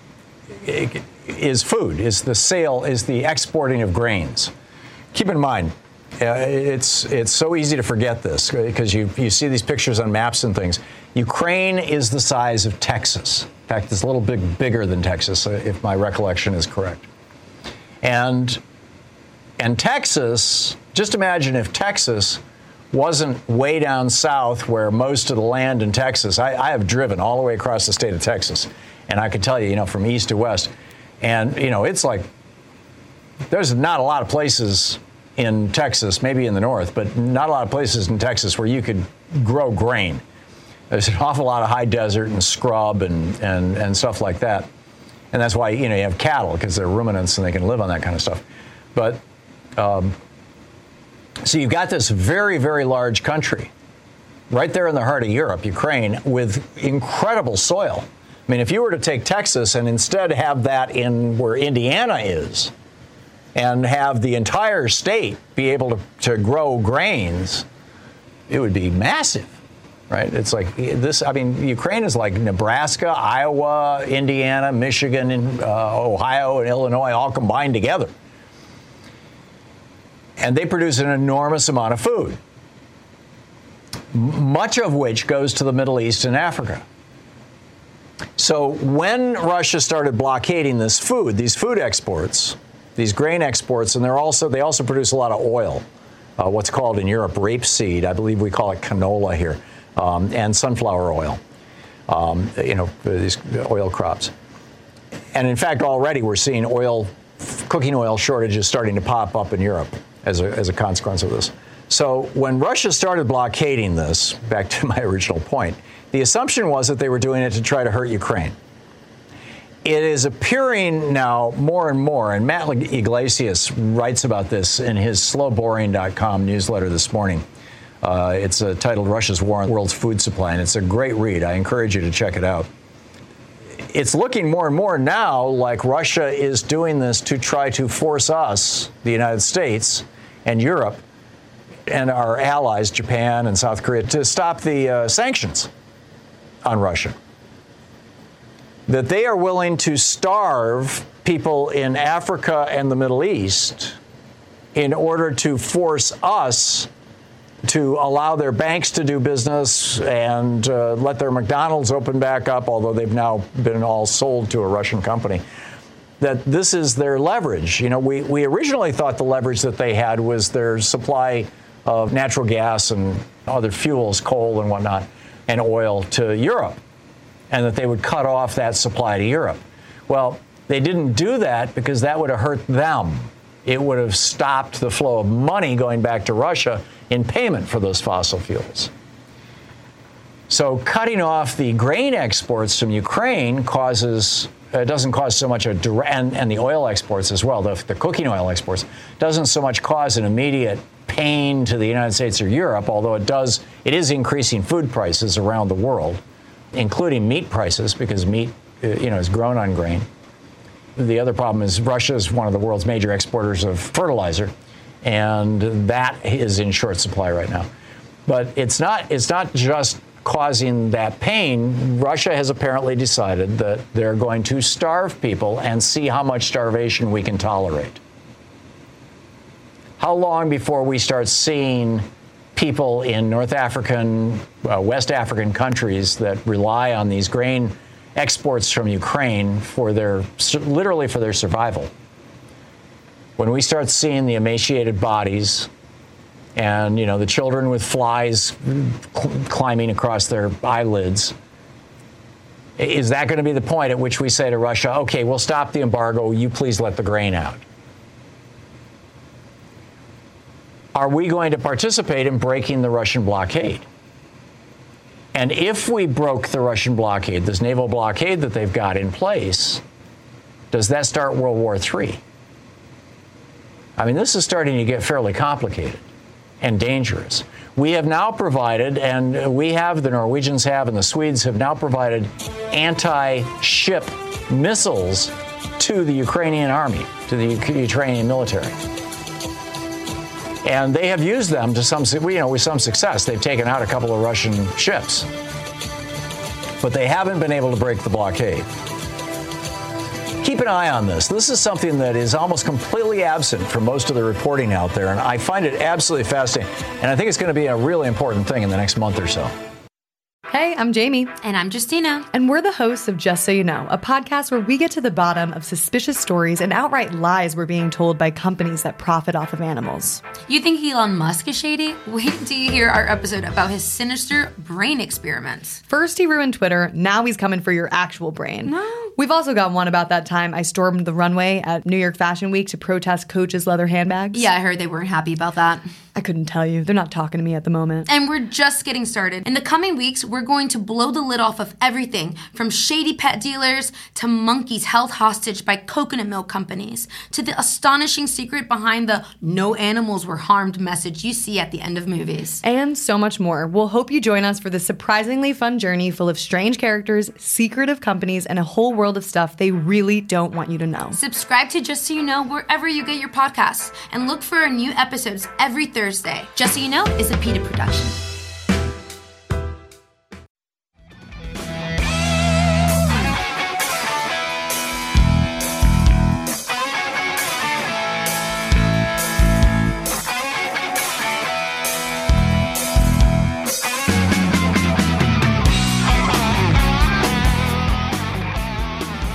is food, is the sale, is the exporting of grains. Keep in mind, uh, it's it's so easy to forget this because you you see these pictures on maps and things. Ukraine is the size of Texas. In fact, it's a little bit bigger than Texas, if my recollection is correct. And and Texas, just imagine if Texas wasn't way down south where most of the land in Texas. I, I have driven all the way across the state of Texas, and I can tell you, you know, from east to west, and you know, it's like there's not a lot of places in Texas, maybe in the north, but not a lot of places in Texas where you could grow grain. There's an awful lot of high desert and scrub and and and stuff like that, and that's why, you know, you have cattle because they're ruminants and they can live on that kind of stuff. But um, so you've got this very, very large country right there in the heart of Europe, Ukraine, with incredible soil. I mean, if you were to take Texas and instead have that in where Indiana is and have the entire state be able to, to grow grains, it would be massive, right? It's like this. I mean, Ukraine is like Nebraska, Iowa, Indiana, Michigan, and, uh, Ohio, and Illinois all combined together. And they produce an enormous amount of food. much of which goes to the Middle East and Africa. So when Russia started blockading this food, these food exports, these grain exports, and they're also they also produce a lot of oil, uh, what's called in Europe rapeseed. I believe we call it canola here, um, and sunflower oil, um, you know, these oil crops. And in fact, already we're seeing oil, cooking oil shortages starting to pop up in Europe as a, as a consequence of this. So when Russia started blockading this, back to my original point, the assumption was that they were doing it to try to hurt Ukraine. It is appearing now more and more, and Matt Iglesias writes about this in his slow boring dot com newsletter this morning. Uh, it's uh, titled Russia's War on the World's Food Supply, and it's a great read. I encourage you to check it out. It's looking more and more now like Russia is doing this to try to force us, the United States and Europe, and our allies, Japan and South Korea, to stop the uh, sanctions on Russia. That they are willing to starve people in Africa and the Middle East in order to force us to allow their banks to do business and uh, let their McDonald's open back up, although they've now been all sold to a Russian company. That this is their leverage. You know, we, we originally thought the leverage that they had was their supply of natural gas and other fuels, coal and whatnot, and oil to Europe, and that they would cut off that supply to Europe. Well, they didn't do that because that would have hurt them. It would have stopped the flow of money going back to Russia in payment for those fossil fuels. So cutting off the grain exports from Ukraine causes, uh, doesn't cause so much a direct, and, and the oil exports as well, the, the cooking oil exports, doesn't so much cause an immediate pain to the United States or Europe, although it does, it is increasing food prices around the world, including meat prices, because meat, uh, you know, is grown on grain. The other problem is Russia is one of the world's major exporters of fertilizer, and that is in short supply right now. But it's not, it's not just causing that pain. Russia has apparently decided that they're going to starve people and see how much starvation we can tolerate. How long before we start seeing people in North African, uh, West African countries that rely on these grain exports from Ukraine for their, literally for their survival? When we start seeing the emaciated bodies and, you know, the children with flies cl- climbing across their eyelids, is that going to be the point at which we say to Russia, okay, we'll stop the embargo, you please let the grain out? Are we going to participate in breaking the Russian blockade? And if we broke the Russian blockade, this naval blockade that they've got in place, does that start World War Three? I mean, this is starting to get fairly complicated and dangerous. We have now provided, and we have, the Norwegians have, and the Swedes have now provided anti-ship missiles to the Ukrainian army, to the U- Ukrainian military. And they have used them to some, you know, with some success. They've taken out a couple of Russian ships. But they haven't been able to break the blockade. Keep an eye on this. This is something that is almost completely absent from most of the reporting out there, and I find it absolutely fascinating. And I think it's going to be a really important thing in the next month or so. Hey, I'm Jamie. And I'm Justina. And we're the hosts of Just So You Know, a podcast where we get to the bottom of suspicious stories and outright lies we're being told by companies that profit off of animals. You think Elon Musk is shady? Wait till you hear our episode about his sinister brain experiments. First he ruined Twitter, now he's coming for your actual brain. No. We've also got one about that time I stormed the runway at New York Fashion Week to protest Coach's leather handbags. Yeah, I heard they weren't happy about that. I couldn't tell you. They're not talking to me at the moment. And we're just getting started. In the coming weeks, we're going to blow the lid off of everything from shady pet dealers to monkeys held hostage by coconut milk companies to the astonishing secret behind the no animals were harmed message you see at the end of movies. And so much more. We'll hope you join us for this surprisingly fun journey full of strange characters, secretive companies, and a whole world of stuff they really don't want you to know. Subscribe to Just So You Know wherever you get your podcasts and look for our new episodes every Thursday. Just So You Know is a PETA production.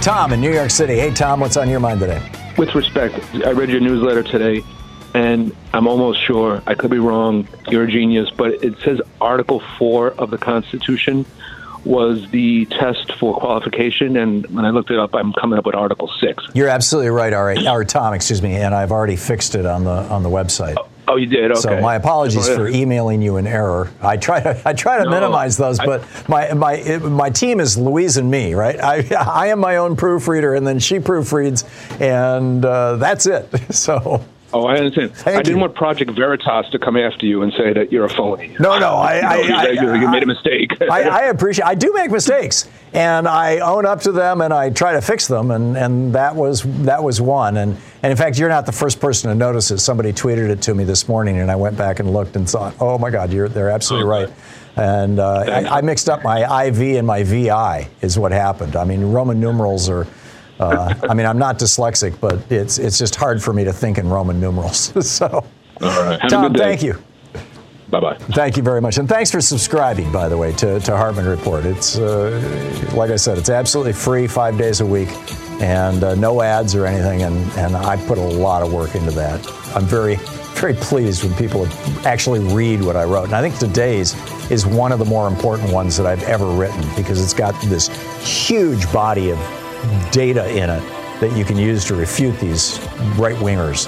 Tom in New York City. Hey, Tom, what's on your mind today? With respect, I read your newsletter today, and I'm almost sure, I could be wrong, you're a genius, but it says Article four of the Constitution was the test for qualification, and when I looked it up, I'm coming up with Article six. You're absolutely right, all right, or Tom, excuse me, and I've already fixed it on the on the website. Oh, you did? Okay. So my apologies for emailing you in error. I try to I try to No, minimize those, I- but my my my team is Louise and me, right? I I am my own proofreader, and then she proofreads, and uh, that's it. So. Oh, I understand. Thank I didn't you. want Project Veritas to come after you and say that you're a phony. No, no, I, You know, I, you, I, you, you made a mistake. I, I appreciate. I do make mistakes, and I own up to them, and I try to fix them, and, and that was that was one. And and in fact, you're not the first person to notice it. Somebody tweeted it to me this morning, and I went back and looked and thought, oh my God, you're they're absolutely right. And uh, I, I mixed up my I V and my V I is what happened. I mean, Roman numerals are. Uh, I mean, I'm not dyslexic, but it's it's just hard for me to think in Roman numerals. So, All right. Have Tom, a good day. thank you. Bye-bye. Thank you very much. And thanks for subscribing, by the way, to, to Hartman Report. It's, uh, like I said, it's absolutely free five days a week and uh, no ads or anything. And, and I put a lot of work into that. I'm very, very pleased when people actually read what I wrote. And I think today's is one of the more important ones that I've ever written because it's got this huge body of data in it that you can use to refute these right-wingers.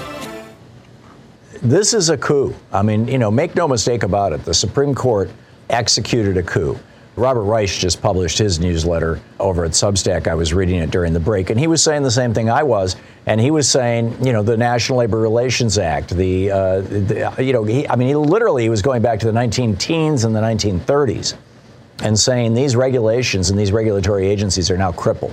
This is a coup. I mean, you know, make no mistake about it. The Supreme Court executed a coup. Robert Reich just published his newsletter over at Substack. I was reading it during the break, and he was saying the same thing I was. And he was saying, you know, the National Labor Relations Act, the, uh, the you know, he, I mean, he literally he was going back to the nineteen teens and the nineteen thirties and saying these regulations and these regulatory agencies are now crippled.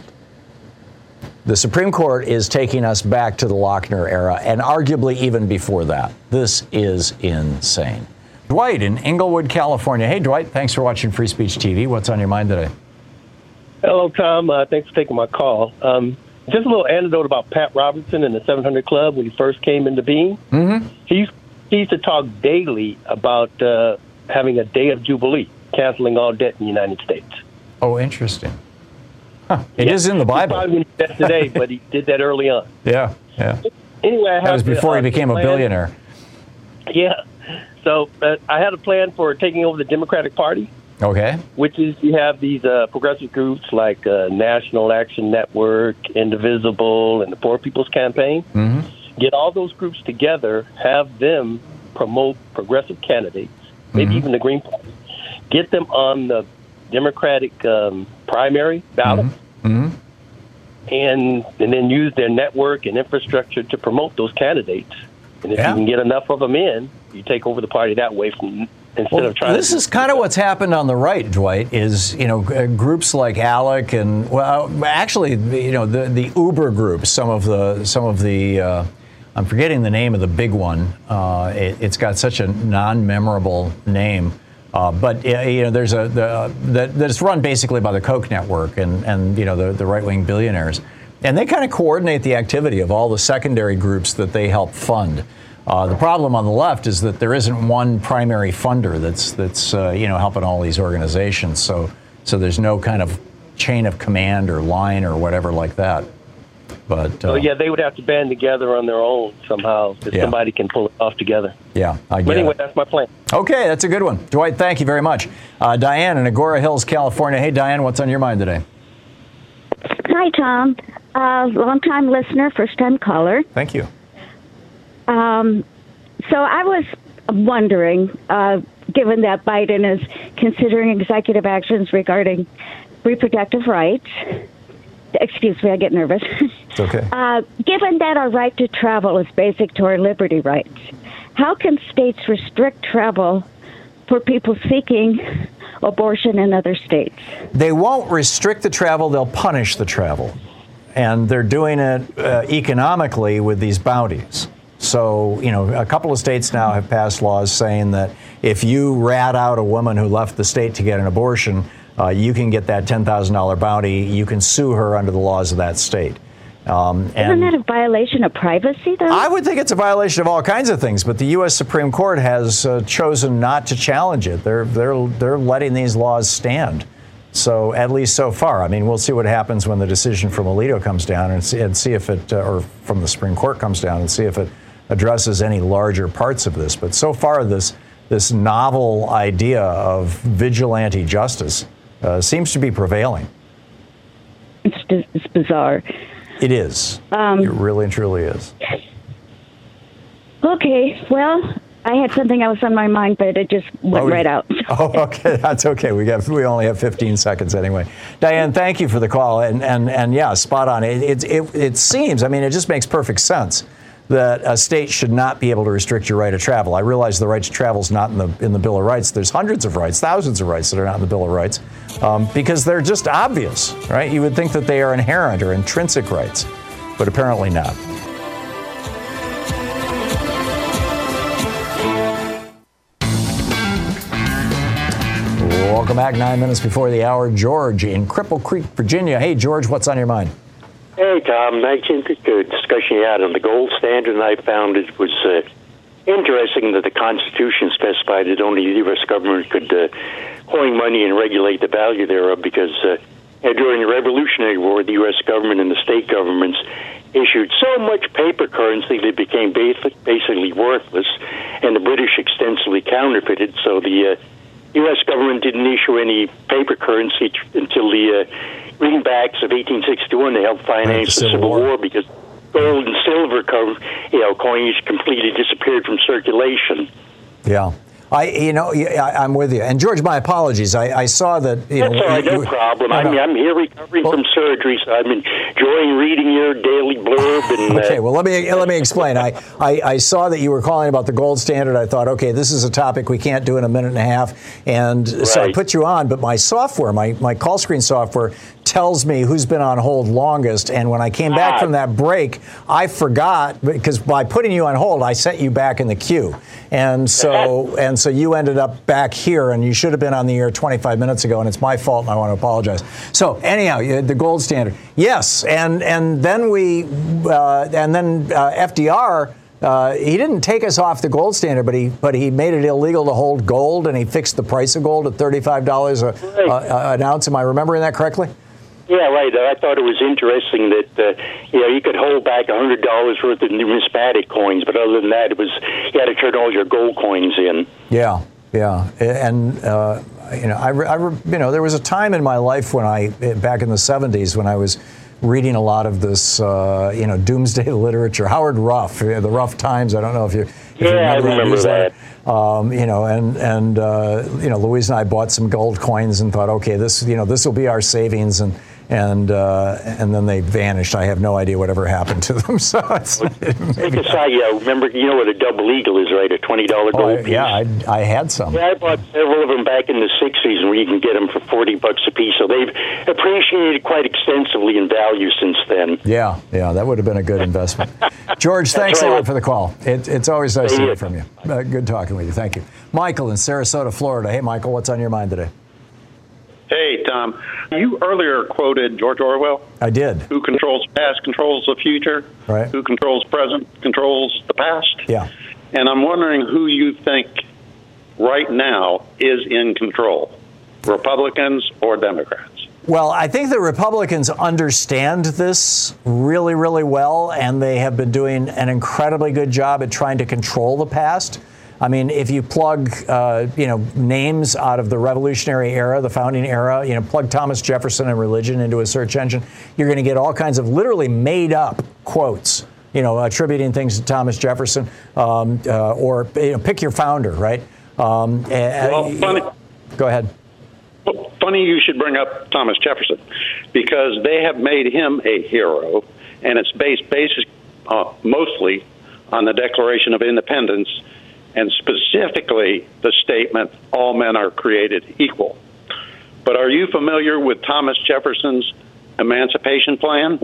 The Supreme Court is taking us back to the Lochner era and arguably even before that. This is insane. Dwight in Inglewood, California. Hey, Dwight, thanks for watching Free Speech T V. What's on your mind today? Hello, Tom. Uh, thanks for taking my call. Um, just a little anecdote about Pat Robertson and the seven hundred Club when he first came into being. Mm-hmm. He, used, he used to talk daily about uh, having a day of Jubilee, canceling all debt in the United States. Oh, interesting. Huh. It is in the Bible. He probably wouldn't do that today, but he did that early on. Yeah, yeah. Anyway, I have That was to, before uh, he became a plan- billionaire. Yeah. So uh, I had a plan for taking over the Democratic Party, Okay. which is you have these uh, progressive groups like uh, National Action Network, Indivisible, and the Poor People's Campaign. Mm-hmm. Get all those groups together, have them promote progressive candidates, maybe Mhm. even the Green Party. Get them on the Democratic um, primary ballot, Mm-hmm. and and then use their network and infrastructure to promote those candidates. And if Yeah. you can get enough of them in, you take over the party that way from instead Well, of trying this to. is kind of what's happened on the right, Dwight, is, you know, uh, groups like ALEC and, well, actually, you know, the, the Uber groups, some of the, some of the, uh, I'm forgetting the name of the big one. Uh, it, it's got such a non-memorable name. Uh, but, uh, you know, there's a, the, that, that's run basically by the Koch network and, and you know, the, the right-wing billionaires. And they kind of coordinate the activity of all the secondary groups that they help fund. Uh, the problem on the left is that there isn't one primary funder that's that's uh, you know helping all these organizations. So so there's no kind of chain of command or line or whatever like that. But uh, So yeah, they would have to band together on their own somehow if Yeah. somebody can pull it off together. yeah, I get But anyway, it. that's my plan. Okay, that's a good one, Dwight. Thank you very much. Uh, Diane in Agora Hills, California. Hey, Diane, what's on your mind today? Hi, Tom. Uh, long-time listener, first-time caller. Thank you. Um, so I was wondering, uh, given that Biden is considering executive actions regarding reproductive rights, excuse me, I get nervous. It's okay. Uh, given that our right to travel is basic to our liberty rights, how can states restrict travel for people seeking abortion in other states? They won't restrict the travel, they'll punish the travel. And they're doing it uh, economically with these bounties. So, you know, a couple of states now have passed laws saying that if you rat out a woman who left the state to get an abortion, uh, you can get that ten thousand dollars bounty. You can sue her under the laws of that state. Um, Isn't and that a violation of privacy, though? I would think it's a violation of all kinds of things, but the U S Supreme Court has uh, chosen not to challenge it. They're they're they're letting these laws stand. So at least so far. I mean, we'll see what happens when the decision from Alito comes down and see, and see if it, uh, or from the Supreme Court comes down and see if it addresses any larger parts of this. But so far, this this novel idea of vigilante justice uh, seems to be prevailing. It's, it's bizarre. It is. Um, it really and truly is. Okay, well, I had something else on my mind, but it just went oh, right out. Oh, okay, that's okay. We got we only have fifteen seconds anyway. Diane, thank you for the call, and and and yeah, spot on. It it it, it seems. I mean, it just makes perfect sense that a state should not be able to restrict your right to travel. I realize the right to travel is not in the in the Bill of Rights. There's hundreds of rights, thousands of rights that are not in the Bill of Rights, um, because they're just obvious, right? You would think that they are inherent or intrinsic rights, but apparently not. Welcome back. Nine minutes before the hour. George in Cripple Creek, Virginia. Hey, George, what's on your mind? Hey, Tom. Nice discussion you had on the gold standard, and I found it was uh, interesting that the Constitution specified that only the U S government could uh, coin money and regulate the value thereof, because uh, during the Revolutionary War, the U S government and the state governments issued so much paper currency that it became basically worthless, and the British extensively counterfeited, so the uh, U S government didn't issue any paper currency t- until the uh, greenbacks of eighteen sixty-one to help finance right, the Civil, Civil War. War, because gold and silver co- you know, coins completely disappeared from circulation. Yeah. I, you know, I, I'm with you. And George, my apologies. I, I saw that. You That's know, all right, you, no you, problem. No, I mean, no. I'm here recovering well, from surgery, so I'm enjoying reading your daily blurb. And, okay, uh, well, let me let me explain. I, I, I saw that you were calling about the gold standard. I thought, okay, this is a topic we can't do in a minute and a half, and right. so I put you on. But my software, my my call screen software, tells me who's been on hold longest. And when I came ah. back from that break, I forgot, because by putting you on hold, I set you back in the queue. And so and so you ended up back here, and you should have been on the air twenty-five minutes ago, and it's my fault, and I want to apologize. So anyhow, the gold standard, yes, and and then we uh, and then uh, F D R. Uh, he didn't take us off the gold standard, but he but he made it illegal to hold gold, and he fixed the price of gold at thirty-five dollars a, a, a, an ounce. Am I remembering that correctly? Yeah, right. I thought it was interesting that uh, you know you could hold back a hundred dollars worth of numismatic coins, but other than that, it was you had to turn all your gold coins in. Yeah, yeah, and uh, you know, I, I, you know, there was a time in my life when I back in the seventies when I was reading a lot of this, uh, you know, doomsday literature. Howard Ruff, the Rough Times. I don't know if you. If yeah, you remember I remember that. that. Um, you know, and and uh, you know, Louise and I bought some gold coins and thought, okay, this, you know, this will be our savings, and and uh, and then they vanished. I have no idea whatever happened to them. So it's maybe aside, yeah, remember, you know what a double eagle is, right? A twenty dollar gold oh, I, piece. Yeah, I, I had some. Yeah, I bought several of them back in the sixties, where you can get them for forty bucks a piece. So they've appreciated quite extensively in value since then. Yeah, yeah, that would have been a good investment. George, thanks right. a lot for the call. It, it's always nice to hear from you. Uh, good talking with you. Thank you. Michael in Sarasota, Florida. Hey, Michael, what's on your mind today? Hey, Tom. You earlier quoted George Orwell. I did. Who controls the past controls the future. Right. Who controls the present controls the past. Yeah. And I'm wondering who you think right now is in control, Republicans or Democrats? Well, I think the Republicans understand this really, really well, and they have been doing an incredibly good job at trying to control the past. I mean, if you plug, uh, you know, names out of the Revolutionary era, the founding era, you know, plug Thomas Jefferson and religion into a search engine, you're going to get all kinds of literally made up quotes, you know, attributing things to Thomas Jefferson, um, uh, or you know, pick your founder, right? Um, well, funny. Go ahead. Well, funny you should bring up Thomas Jefferson, because they have made him a hero, and it's based basic, uh, mostly on the Declaration of Independence, and specifically the statement, all men are created equal. But are you familiar with Thomas Jefferson's Emancipation Plan?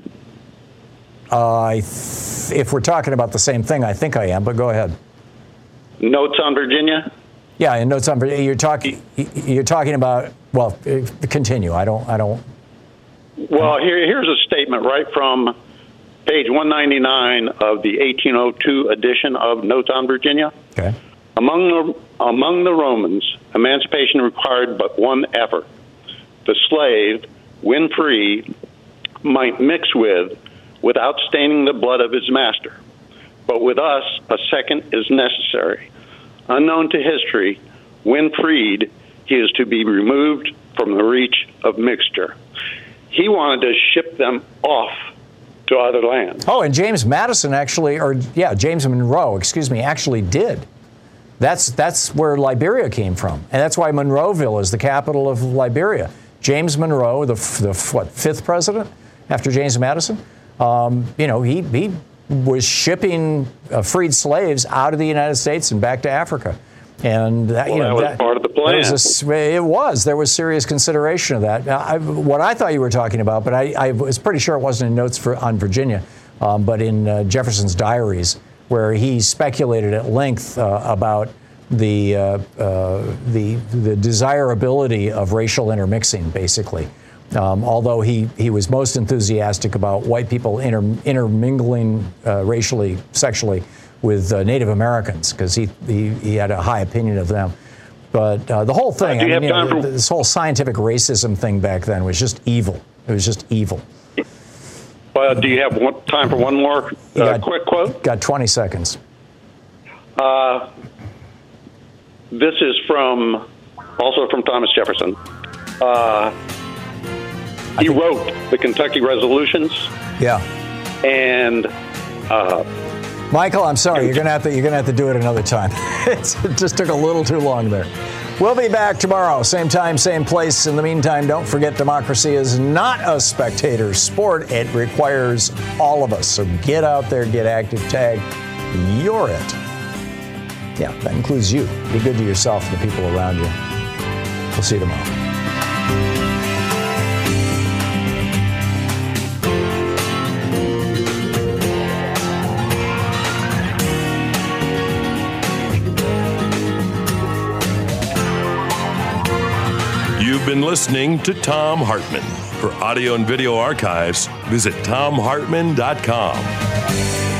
Uh, I th- if we're talking about the same thing, I think I am, but go ahead. Notes on Virginia? Yeah, and notes on Virginia. You're talking. You're talking about. Well, continue. I don't. I don't. Well, here, here's a statement right from page one ninety-nine of the eighteen oh two edition of Notes on Virginia. Okay. Among the among the Romans, emancipation required but one effort: the slave, when free, might mix with without staining the blood of his master. But with us, a second is necessary. Unknown to history, when freed, he is to be removed from the reach of mixture. He wanted to ship them off to other lands. Oh, and James Madison actually, or yeah, James Monroe, excuse me, actually did. That's that's where Liberia came from, and that's why Monroeville is the capital of Liberia. James Monroe, the the what fifth president after James Madison, um, you know, he he was shipping uh, freed slaves out of the United States and back to Africa. And that, well, you know, that was that, part of the plan. Was a, it was. There was serious consideration of that. I, what I thought you were talking about, but I, I was pretty sure it wasn't in notes for, on Virginia, um, but in uh, Jefferson's diaries, where he speculated at length uh, about the, uh, uh, the the desirability of racial intermixing, basically. Um, although he, he was most enthusiastic about white people inter, intermingling uh, racially, sexually, with uh, Native Americans, because he, he he had a high opinion of them. But uh, the whole thing, uh, I mean, you know, for- this whole scientific racism thing back then was just evil. It was just evil. Well, do you have one, time for one more uh, got, quick quote? Got twenty seconds. Uh, this is from, also from Thomas Jefferson. Uh, he wrote the Kentucky Resolutions. Yeah. And uh, Michael, I'm sorry. You're gonna have to. You're gonna have to do it another time. It's, it just took a little too long there. We'll be back tomorrow, same time, same place. In the meantime, don't forget, democracy is not a spectator sport. It requires all of us. So get out there, get active. Tag, you're it. Yeah, that includes you. Be good to yourself and the people around you. We'll see you tomorrow. You've been listening to Thom Hartmann. For audio and video archives, visit thom hartmann dot com.